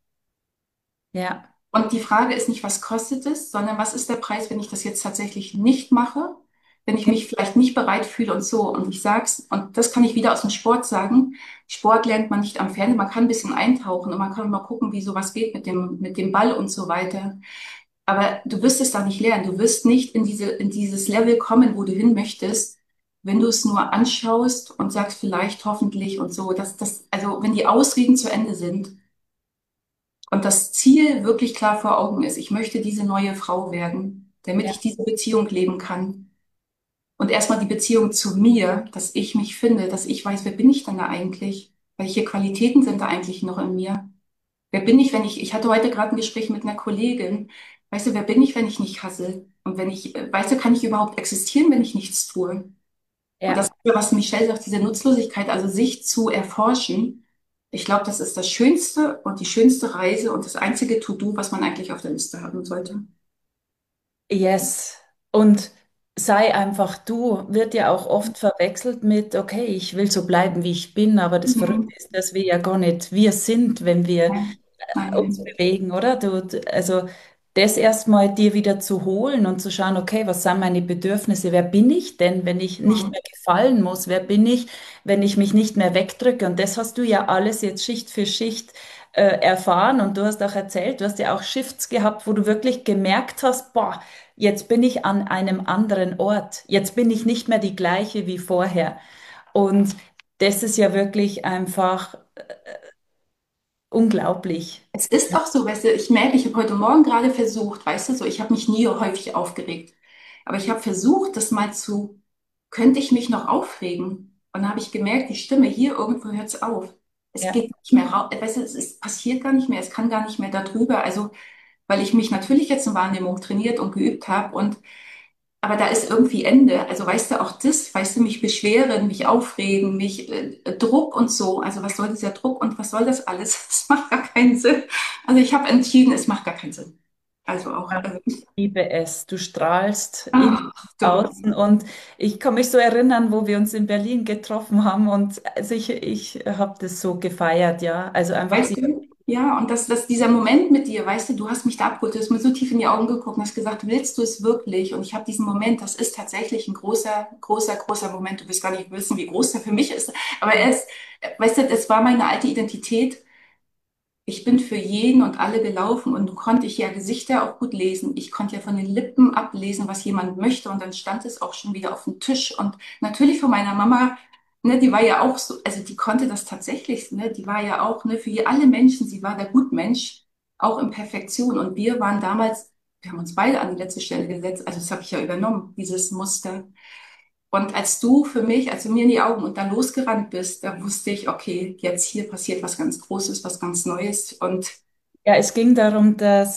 ja, Und die Frage ist nicht, was kostet es, sondern was ist der Preis, wenn ich das jetzt tatsächlich nicht mache, wenn ich mich vielleicht nicht bereit fühle und so. Und ich sag's, und das kann ich wieder aus dem Sport sagen. Sport lernt man nicht am Fernsehen, man kann ein bisschen eintauchen und man kann mal gucken, wie sowas geht mit dem Ball und so weiter. Aber du wirst es da nicht lernen. Du wirst nicht in dieses Level kommen, wo du hin möchtest, wenn du es nur anschaust und sagst, vielleicht, hoffentlich und so. Also wenn die Ausreden zu Ende sind, und das Ziel wirklich klar vor Augen ist, ich möchte diese neue Frau werden, damit ich ja, diese Beziehung leben kann. Und erstmal die Beziehung zu mir, dass ich mich finde, dass ich weiß, wer bin ich denn da eigentlich? Welche Qualitäten sind da eigentlich noch in mir? Wer bin ich, wenn ich hatte heute gerade ein Gespräch mit einer Kollegin, weißt du, wer bin ich, wenn ich nicht hassle? Und wenn ich, weißt du, kann ich überhaupt existieren, wenn ich nichts tue? Und das, Ja. was Michelle sagt, diese Nutzlosigkeit, also sich zu erforschen, ich glaube, das ist das Schönste und die schönste Reise und das einzige To-Do, was man eigentlich auf der Liste haben sollte. Yes. Und sei einfach du, wird ja auch oft verwechselt mit, okay, ich will so bleiben, wie ich bin, aber das Mhm. Verrückte ist, dass wir ja gar nicht wir sind, wenn wir Nein, nein, uns nein. bewegen, oder? Also das erstmal dir wieder zu holen und zu schauen, okay, was sind meine Bedürfnisse? Wer bin ich denn, wenn ich nicht Mhm. mehr gefallen muss? Wer bin ich, wenn ich mich nicht mehr wegdrücke? Und das hast du ja alles jetzt Schicht für Schicht erfahren und du hast auch erzählt, du hast ja auch Shifts gehabt, wo du wirklich gemerkt hast, boah, jetzt bin ich an einem anderen Ort. Jetzt bin ich nicht mehr die gleiche wie vorher. Und das ist ja wirklich einfach unglaublich. Es ist auch so, weißt du, ich merke, ich habe heute Morgen gerade versucht, weißt du, so, ich habe mich nie häufig aufgeregt, aber ich habe versucht, das mal zu, könnte ich mich noch aufregen? Und dann habe ich gemerkt, die Stimme hier irgendwo hört es auf. Es Ja. geht nicht mehr raus, weißt du, es passiert gar nicht mehr, es kann gar nicht mehr darüber. Also, weil ich mich natürlich jetzt in Wahrnehmung trainiert und geübt habe und aber da ist irgendwie Ende. Also weißt du, auch das, weißt du, mich beschweren, mich aufregen, mich Druck und so. Also was soll dieser Druck und was soll das alles? Das macht gar keinen Sinn. Also ich habe entschieden, es macht gar keinen Sinn. Also auch, Liebe es. Du strahlst in ach du, außen und ich kann mich so erinnern, wo wir uns in Berlin getroffen haben und also ich habe das so gefeiert, ja. Also einfach weißt die, du, ja, und dieser Moment mit dir, weißt du hast mich da abgeholt, du hast mir so tief in die Augen geguckt und hast gesagt, willst du es wirklich? Und ich habe diesen Moment, das ist tatsächlich ein großer, großer, großer Moment. Du wirst gar nicht wissen, wie groß der für mich ist. Aber er ist, weißt du, das war meine alte Identität. Ich bin für jeden und alle gelaufen und konnte ich ja Gesichter auch gut lesen. Ich konnte ja von den Lippen ablesen, was jemand möchte und dann stand es auch schon wieder auf dem Tisch. Und natürlich von meiner Mama, ne, die war ja auch so, also die konnte das tatsächlich, ne, die war ja auch, ne, für alle Menschen, sie war der Gutmensch, auch in Perfektion. Und wir waren damals, wir haben uns beide an die letzte Stelle gesetzt, also das habe ich ja übernommen, dieses Muster. Und als du für mich, als du mir in die Augen und dann losgerannt bist, da wusste ich, okay, jetzt hier passiert was ganz Großes, was ganz Neues. Und ja, es ging darum,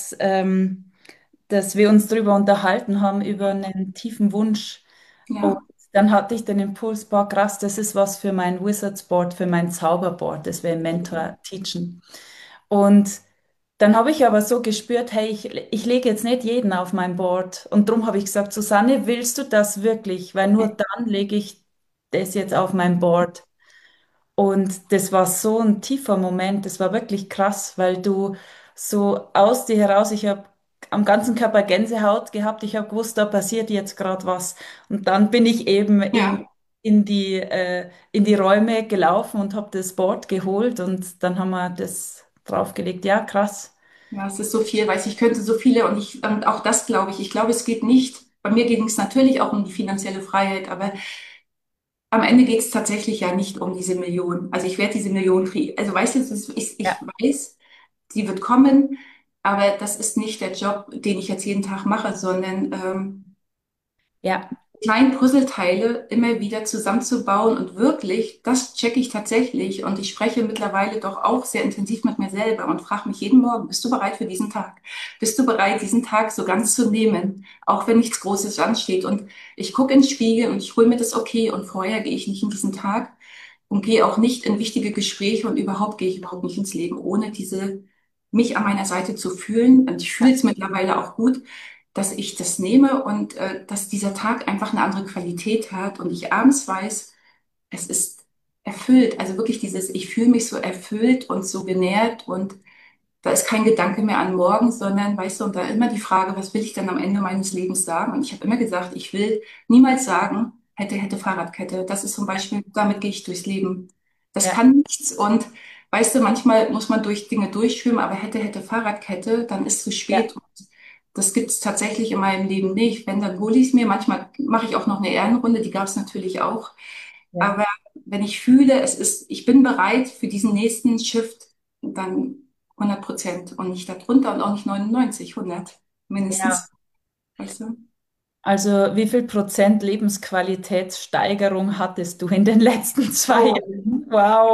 dass wir uns darüber unterhalten haben, über einen tiefen Wunsch. Und ja, dann hatte ich den Impuls, boah, krass, das ist was für mein Wizards Board, für mein Zauberboard, das wir im Mentor teachen. Und dann habe ich aber so gespürt, hey, ich lege jetzt nicht jeden auf mein Board. Und darum habe ich gesagt, Susanne, willst du das wirklich? Weil nur dann lege ich das jetzt auf mein Board. Und das war so ein tiefer Moment, das war wirklich krass, weil du so aus dir heraus, ich habe am ganzen Körper Gänsehaut gehabt, ich habe gewusst, da passiert jetzt gerade was. Und dann bin ich eben ja, in die Räume gelaufen und habe das Board geholt und dann haben wir das draufgelegt. Ja, krass. ja, es ist so viel, weiß ich, könnte so viele und auch das glaube ich. Ich glaube, es geht nicht. Bei mir ging es natürlich auch um die finanzielle Freiheit, aber am Ende geht es tatsächlich ja nicht um diese Million. Also ich werde diese Million kriegen. Also weißt du, ich Ja, weiß, sie wird kommen, aber das ist nicht der Job, den ich jetzt jeden Tag mache, sondern ja, kleinen Puzzleteile immer wieder zusammenzubauen und wirklich, das checke ich tatsächlich und ich spreche mittlerweile doch auch sehr intensiv mit mir selber und frage mich jeden Morgen, bist du bereit für diesen Tag? Bist du bereit, diesen Tag so ganz zu nehmen, auch wenn nichts Großes ansteht? Und ich gucke ins Spiegel und ich hole mir das okay und vorher gehe ich nicht in diesen Tag und gehe auch nicht in wichtige Gespräche und überhaupt gehe ich überhaupt nicht ins Leben, ohne mich an meiner Seite zu fühlen. Und ich fühle es mittlerweile auch gut, dass ich das nehme und dass dieser Tag einfach eine andere Qualität hat und ich abends weiß, es ist erfüllt. Also wirklich dieses, ich fühle mich so erfüllt und so genährt und da ist kein Gedanke mehr an morgen, sondern, weißt du, und da immer die Frage, was will ich denn am Ende meines Lebens sagen? Und ich habe immer gesagt, ich will niemals sagen, hätte, hätte Fahrradkette. Das ist zum Beispiel, damit gehe ich durchs Leben. Das ja, kann nichts und weißt du, manchmal muss man durch Dinge durchschwimmen, aber hätte, hätte Fahrradkette, dann ist es zu ja, spät. Das gibt es tatsächlich in meinem Leben nicht. Wenn, dann hole ich es mir. Manchmal mache ich auch noch eine Ehrenrunde, die gab es natürlich auch. ja, Aber wenn ich fühle, ich bin bereit für diesen nächsten Shift, dann 100% und nicht darunter und auch nicht 99, 100 ja. mindestens. Weißt du? Also wie viel Prozent Lebensqualitätssteigerung hattest du in den letzten zwei Oh, Jahren? Wow.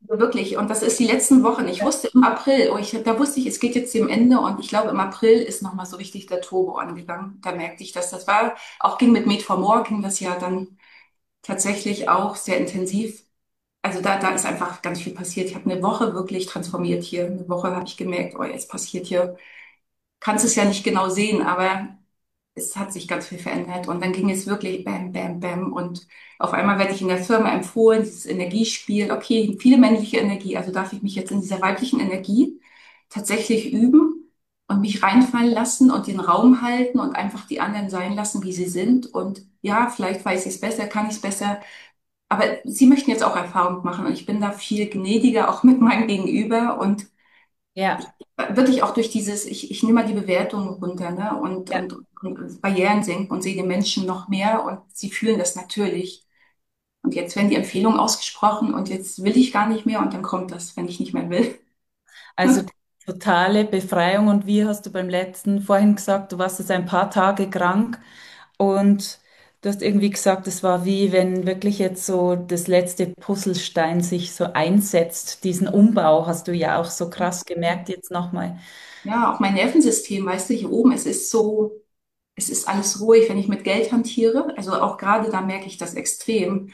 Wirklich. Und das ist die letzten Wochen. Ich Ja. wusste im April, da wusste ich, es geht jetzt dem Ende. Und ich glaube, im April ist nochmal so richtig der Turbo angegangen. Da merkte ich, dass das war, auch ging mit Med for More, ging das ja dann tatsächlich auch sehr intensiv. Also da ist einfach ganz viel passiert. Ich habe eine Woche wirklich transformiert hier. Eine Woche habe ich gemerkt, oh, jetzt passiert hier, kannst es ja nicht genau sehen, aber es hat sich ganz viel verändert. Und dann ging es wirklich bam, bam, bam. Und auf einmal werde ich in der Firma empfohlen, dieses Energiespiel, okay, viele männliche Energie, also darf ich mich jetzt in dieser weiblichen Energie tatsächlich üben und mich reinfallen lassen und den Raum halten und einfach die anderen sein lassen, wie sie sind. Und ja, vielleicht weiß ich es besser, kann ich es besser. Aber sie möchten jetzt auch Erfahrung machen und ich bin da viel gnädiger auch mit meinem Gegenüber und Ja, wirklich auch durch dieses, ich nehme mal die Bewertungen runter, ne, ja. und Barrieren senken und sehe den Menschen noch mehr und sie fühlen das natürlich. Und jetzt werden die Empfehlungen ausgesprochen und jetzt will ich gar nicht mehr und dann kommt das, wenn ich nicht mehr will. Also totale Befreiung. Und wie hast du vorhin gesagt, du warst jetzt ein paar Tage krank und du hast irgendwie gesagt, es war wie wenn wirklich jetzt so das letzte Puzzlestein sich so einsetzt. Diesen Umbau hast du ja auch so krass gemerkt jetzt nochmal. Ja, auch mein Nervensystem, weißt du, hier oben, es ist so, es ist alles ruhig, wenn ich mit Geld hantiere. Also auch gerade da merke ich das extrem.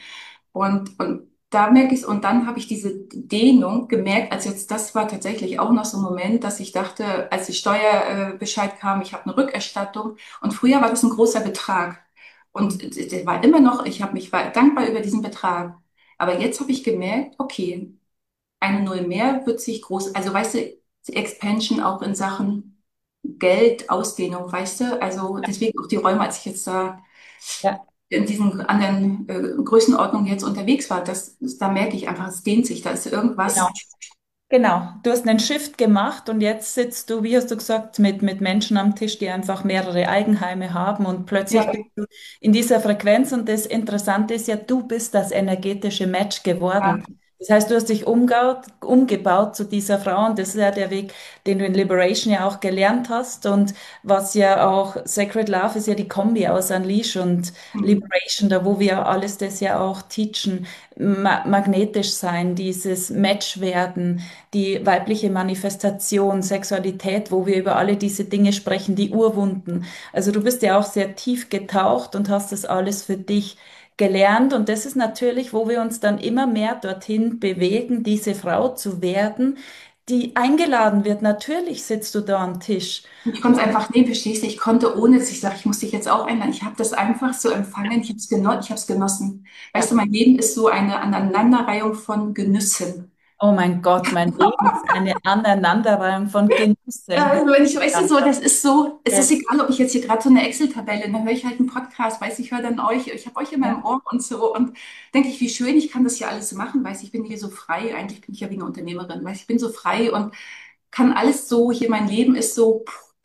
Und da merke ich es, und dann habe ich diese Dehnung gemerkt, als jetzt, das war tatsächlich auch noch so ein Moment, dass ich dachte, als die Steuerbescheid kam, ich habe eine Rückerstattung. Und früher war das ein großer Betrag. Und der war immer noch, war dankbar über diesen Betrag. Aber jetzt habe ich gemerkt, okay, eine Null mehr wird sich groß, also weißt du, die Expansion auch in Sachen Geld, Ausdehnung, weißt du, also deswegen auch die Räume, als ich jetzt da Ja. in diesen anderen Größenordnungen jetzt unterwegs war, da merke ich einfach, es dehnt sich, da ist irgendwas. Genau. Genau, du hast einen Shift gemacht und jetzt sitzt du, wie hast du gesagt, mit Menschen am Tisch, die einfach mehrere Eigenheime haben und plötzlich Ja, bist du in dieser Frequenz und das Interessante ist ja, du bist das energetische Match geworden. ja. Das heißt, du hast dich umgebaut zu dieser Frau und das ist ja der Weg, den du in Liberation ja auch gelernt hast und was ja auch Sacred Love ist ja die Kombi aus Unleash und Hm, Liberation, da wo wir alles das ja auch teachen, magnetisch sein, dieses Match werden, die weibliche Manifestation, Sexualität, wo wir über alle diese Dinge sprechen, die Urwunden. Also du bist ja auch sehr tief getaucht und hast das alles für dich gelernt. Und das ist natürlich, wo wir uns dann immer mehr dorthin bewegen, diese Frau zu werden, die eingeladen wird. Natürlich sitzt du da am Tisch. ich konnte es einfach nehmen, verstehst du? Ich konnte ohne, dass ich sage, ich muss dich jetzt auch ändern. Ich habe das einfach so empfangen, ich habe es genossen. Weißt du, Ja. mein Leben ist so eine Aneinanderreihung von Genüssen. Oh mein Gott, mein Leben ist eine Aneinanderreihung von Ja, Genüssen. also wenn ich, weißt du, so, das ist so, es ist Ja, egal, ob ich jetzt hier gerade so eine Excel-Tabelle, dann höre ich halt einen Podcast, weiß ich höre dann euch, ich habe euch in meinem ja, Ohr und so und denke ich, wie schön, ich kann das hier alles machen, weiß ich bin hier so frei, eigentlich bin ich ja wie eine Unternehmerin, weiß ich bin so frei und kann alles so, hier mein Leben ist so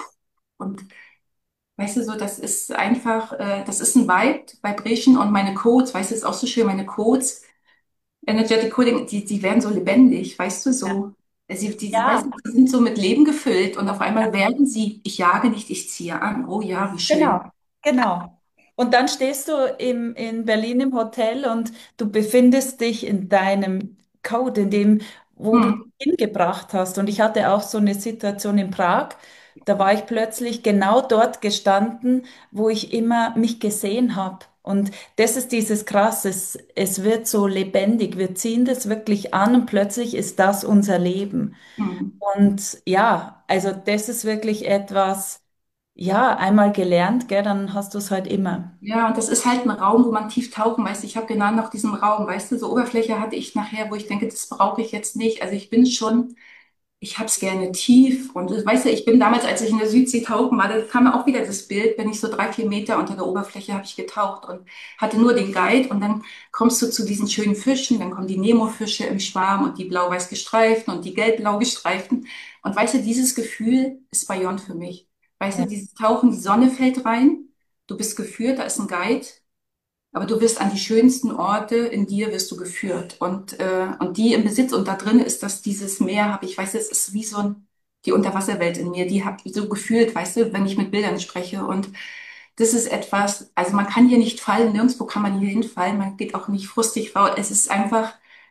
und weißt du, so, das ist einfach, das ist ein Vibe, Vibration und meine Codes, weißt du, ist auch so schön, meine Codes, Energetic Coding, die werden so lebendig, weißt du, ja, so. Weißt ja, du, die sind so mit Leben gefüllt und auf einmal ja. werden sie, ich jage nicht, ich ziehe an. Oh ja, wie schön. Genau, genau. Und dann stehst du in Berlin im Hotel und du befindest dich in deinem Code, in dem, wo du dich Hm, hingebracht hast. Und ich hatte auch so eine Situation in Prag. Da war ich plötzlich genau dort gestanden, wo ich immer mich gesehen habe. Und das ist dieses Krass, es wird so lebendig. Wir ziehen das wirklich an und plötzlich ist das unser Leben. hm. Und ja, also das ist wirklich etwas, ja, einmal gelernt, gell, dann hast du es halt immer. Ja, und das ist halt ein Raum, wo man tief tauchen, weißt du, ich habe genau nach diesem Raum, weißt du, so Oberfläche hatte ich nachher, wo ich denke, das brauche ich jetzt nicht. Also ich bin schon, ich hab's gerne tief. Und weißt du, ich bin damals, als ich in der Südsee tauchen war, da kam mir auch wieder das Bild, wenn ich so 3, 4 Meter unter der Oberfläche habe ich getaucht und hatte nur den Guide und dann kommst du zu diesen schönen Fischen, dann kommen die Nemo-Fische im Schwarm und die blau-weiß gestreiften und die gelb-blau gestreiften. Und weißt du, dieses Gefühl ist Beyond für mich. Weißt du, Ja, dieses Tauchen, die Sonne fällt rein, du bist geführt, da ist ein Guide, aber du wirst an die schönsten Orte in dir wirst du geführt und die im Besitz und da drin ist das dieses Meer habe ich weiß es ist wie so die Unterwasserwelt in mir die habe ich so gefühlt weißt du wenn ich mit Bildern spreche und das ist etwas also man kann hier nicht fallen nirgendwo kann man hier hinfallen man geht auch nicht frustig raus es ist einfach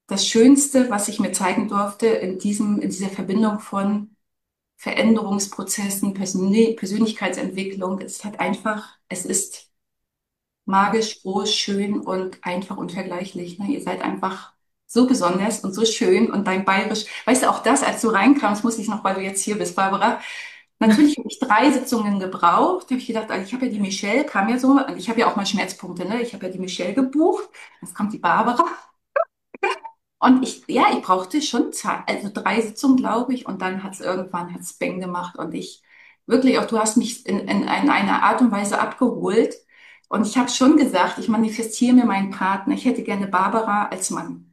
das Schönste, was ich mir zeigen durfte in dieser Verbindung von Veränderungsprozessen, Persönlichkeitsentwicklung. Es ist magisch, groß, schön und einfach unvergleichlich. Ne? Ihr seid einfach so besonders und so schön und dein Bayerisch, weißt du, auch das, als du reinkamst, muss ich noch, weil du jetzt hier bist, Barbara. Natürlich habe ich 3 Sitzungen gebraucht. Da habe ich gedacht, also ich habe ja die Michelle, kam ja so, und ich habe ja auch mal Schmerzpunkte, ne? Ich habe ja die Michelle gebucht, jetzt kommt die Barbara. Und ich brauchte schon Zeit, also 3 Sitzungen, glaube ich, und dann hat's Bang gemacht und wirklich auch, du hast mich in einer Art und Weise abgeholt. Und ich habe schon gesagt, ich manifestiere mir meinen Partner. Ich hätte gerne Barbara als Mann.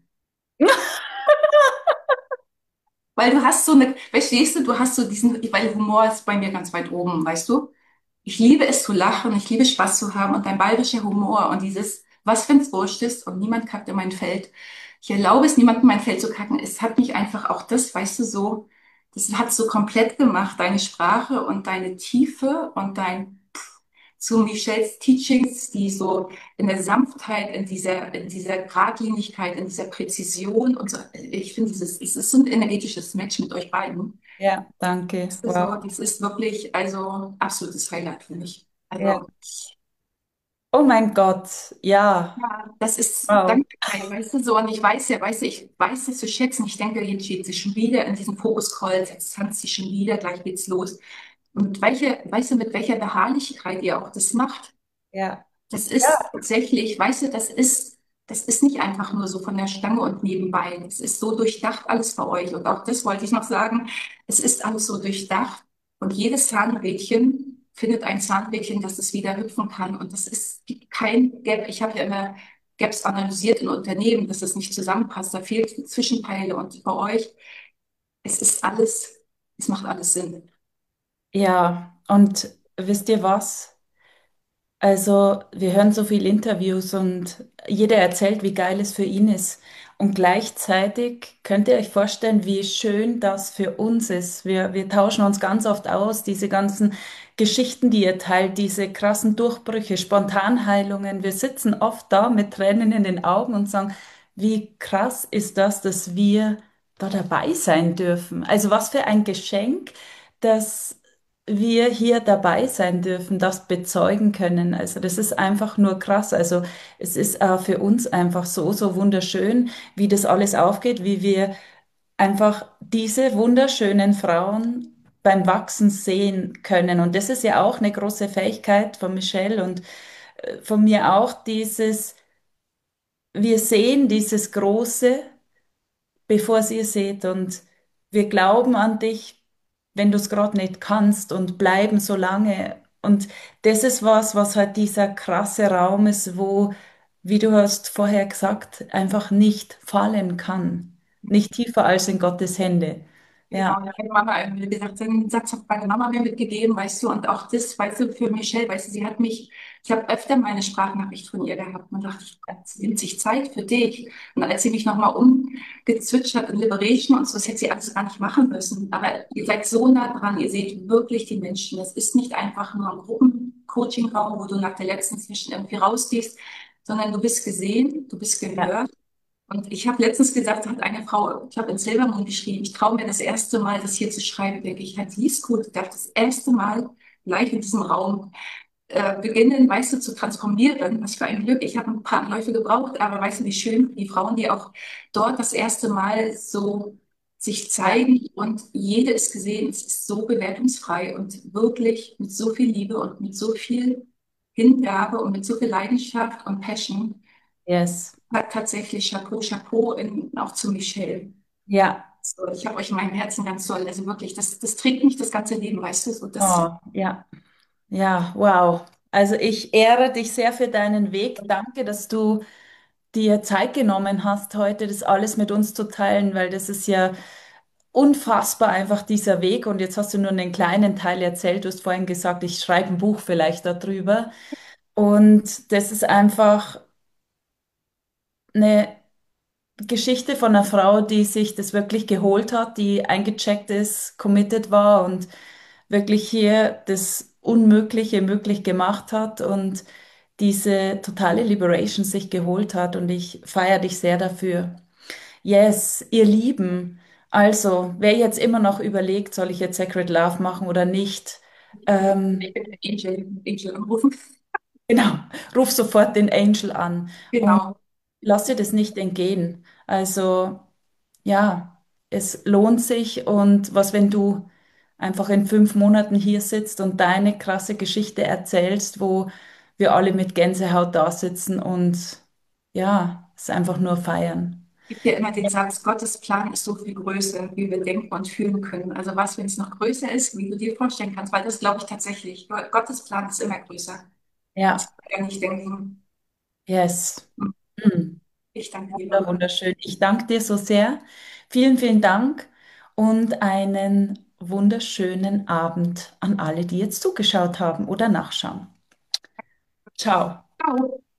Weil du hast so eine, verstehst du, du hast so weil Humor ist bei mir ganz weit oben, weißt du? Ich liebe es zu lachen, ich liebe Spaß zu haben und dein bayerischer Humor und was wenn's wurscht ist und niemand kackt in mein Feld. Ich erlaube es niemandem, mein Feld zu kacken. Es hat mich einfach auch das, weißt du, das hat so komplett gemacht, deine Sprache und deine Tiefe und zu Michels Teachings, die so in der Sanftheit, in dieser Geradlinigkeit, in dieser Präzision und so. Ich finde, es ist so ein energetisches Match mit euch beiden. Ja, danke. Wow. Das ist wirklich, also, absolutes Highlight für mich. Ja. Also, Oh mein Gott. Ja. ja, das ist Wow. Dankbarkeit, weißt du, so. Und ich weiß ja, ich weiß das zu schätzen. Ich denke, jetzt steht sie schon wieder in diesem Fokus-Call, jetzt tanzt sie schon wieder, gleich geht's los. Und weißt du, mit welcher Beharrlichkeit ihr auch das macht. Ja. Das ist Ja. tatsächlich, weißt du, das ist nicht einfach nur so von der Stange und nebenbei. Es ist so durchdacht alles bei euch. Und auch das wollte ich noch sagen. Es ist alles so durchdacht. Und jedes Zahnrädchen findet ein Zahnrädchen, das es wieder hüpfen kann. Und das ist kein Gap. Ich habe ja immer Gaps analysiert in Unternehmen, dass es nicht zusammenpasst. Da fehlt Zwischenteile. Und bei euch, es macht alles Sinn. Ja. Und wisst ihr was? Also, wir hören so viele Interviews und jeder erzählt, wie geil es für ihn ist. Und gleichzeitig könnt ihr euch vorstellen, wie schön das für uns ist. Wir tauschen uns ganz oft aus, diese ganzen Geschichten, die ihr teilt, diese krassen Durchbrüche, Spontanheilungen. Wir sitzen oft da mit Tränen in den Augen und sagen, wie krass ist das, dass wir da dabei sein dürfen. Also was für ein Geschenk, dass wir hier dabei sein dürfen, das bezeugen können. Also das ist einfach nur krass. Also es ist für uns einfach so, so wunderschön, wie das alles aufgeht, wie wir einfach diese wunderschönen Frauen beim Wachsen sehen können. Und das ist ja auch eine große Fähigkeit von Michelle und von mir auch, wir sehen dieses Große, bevor sie es seht. Und wir glauben an dich, wenn du es gerade nicht kannst und bleiben so lange. Und das ist was, was halt dieser krasse Raum ist, wo, wie du hast vorher gesagt, einfach nicht fallen kann. Nicht tiefer als in Gottes Hände. Ja, Genau, da hat Mama irgendwie gesagt, den Satz hat meine Mama mir mitgegeben, weißt du, und auch das, weißt du, für Michelle, weißt du, ich habe öfter meine Sprachnachricht von ihr gehabt und dachte, Gott, sie nimmt sich Zeit für dich. Und als sie mich nochmal umgezwitscht hat in Liberation und so, das hätte sie alles gar nicht machen müssen. Aber ihr seid so nah dran, ihr seht wirklich die Menschen. Das ist nicht einfach nur ein Gruppencoaching-Raum, wo du nach der letzten Session irgendwie rausgehst, sondern du bist gesehen, du bist ja, gehört. Und ich habe letztens gesagt, hat eine Frau, ich habe in Silbermond geschrieben, ich traue mir das erste Mal, das hier zu schreiben, denke ich, halt, sie ist gut. Ich darf das erste Mal gleich in diesem Raum beginnen, weißt du, zu transformieren. Was für ein Glück. Ich habe ein paar Anläufe gebraucht, aber weißt du, wie schön die Frauen, die auch dort das erste Mal so sich ja, zeigen und jede ist gesehen, es ist so bewertungsfrei und wirklich mit so viel Liebe und mit so viel Hingabe und mit so viel Leidenschaft und Passion. yes. Tatsächlich Chapeau, Chapeau auch zu Michelle. Ja, So, ich habe euch in meinem Herzen ganz doll. Also wirklich, das trägt mich das ganze Leben, weißt du? So, oh, ja, ja, wow. Also ich ehre dich sehr für deinen Weg. Danke, dass du dir Zeit genommen hast, heute das alles mit uns zu teilen, weil das ist ja unfassbar einfach dieser Weg. Und jetzt hast du nur einen kleinen Teil erzählt. Du hast vorhin gesagt, ich schreibe ein Buch vielleicht darüber. Und das ist einfach eine Geschichte von einer Frau, die sich das wirklich geholt hat, die eingecheckt ist, committed war und wirklich hier das Unmögliche möglich gemacht hat und diese totale Liberation sich geholt hat. Und ich feiere dich sehr dafür. Yes, ihr Lieben. Also, wer jetzt immer noch überlegt, soll ich jetzt Sacred Love machen oder nicht, Ich ähm, bin Angel anrufen. genau, ruf sofort den Angel an und Genau. lass dir das nicht entgehen. Also, ja, es lohnt sich. Und was, wenn du einfach in 5 Monaten hier sitzt und deine krasse Geschichte erzählst, wo wir alle mit Gänsehaut da sitzen und ja, es einfach nur feiern. Gibt ja immer den Satz, Gottes Plan ist so viel größer, wie wir denken und fühlen können. Also was, wenn es noch größer ist, wie du dir vorstellen kannst, weil das glaube ich tatsächlich. Gottes Plan ist immer größer. Das Ja, kann ich gar nicht denken. yes. Mm. Ich danke dir, Mama. Wunderschön. Ich danke dir so sehr. Vielen, vielen Dank und einen wunderschönen Abend an alle, die jetzt zugeschaut haben oder nachschauen. Ciao. Ciao.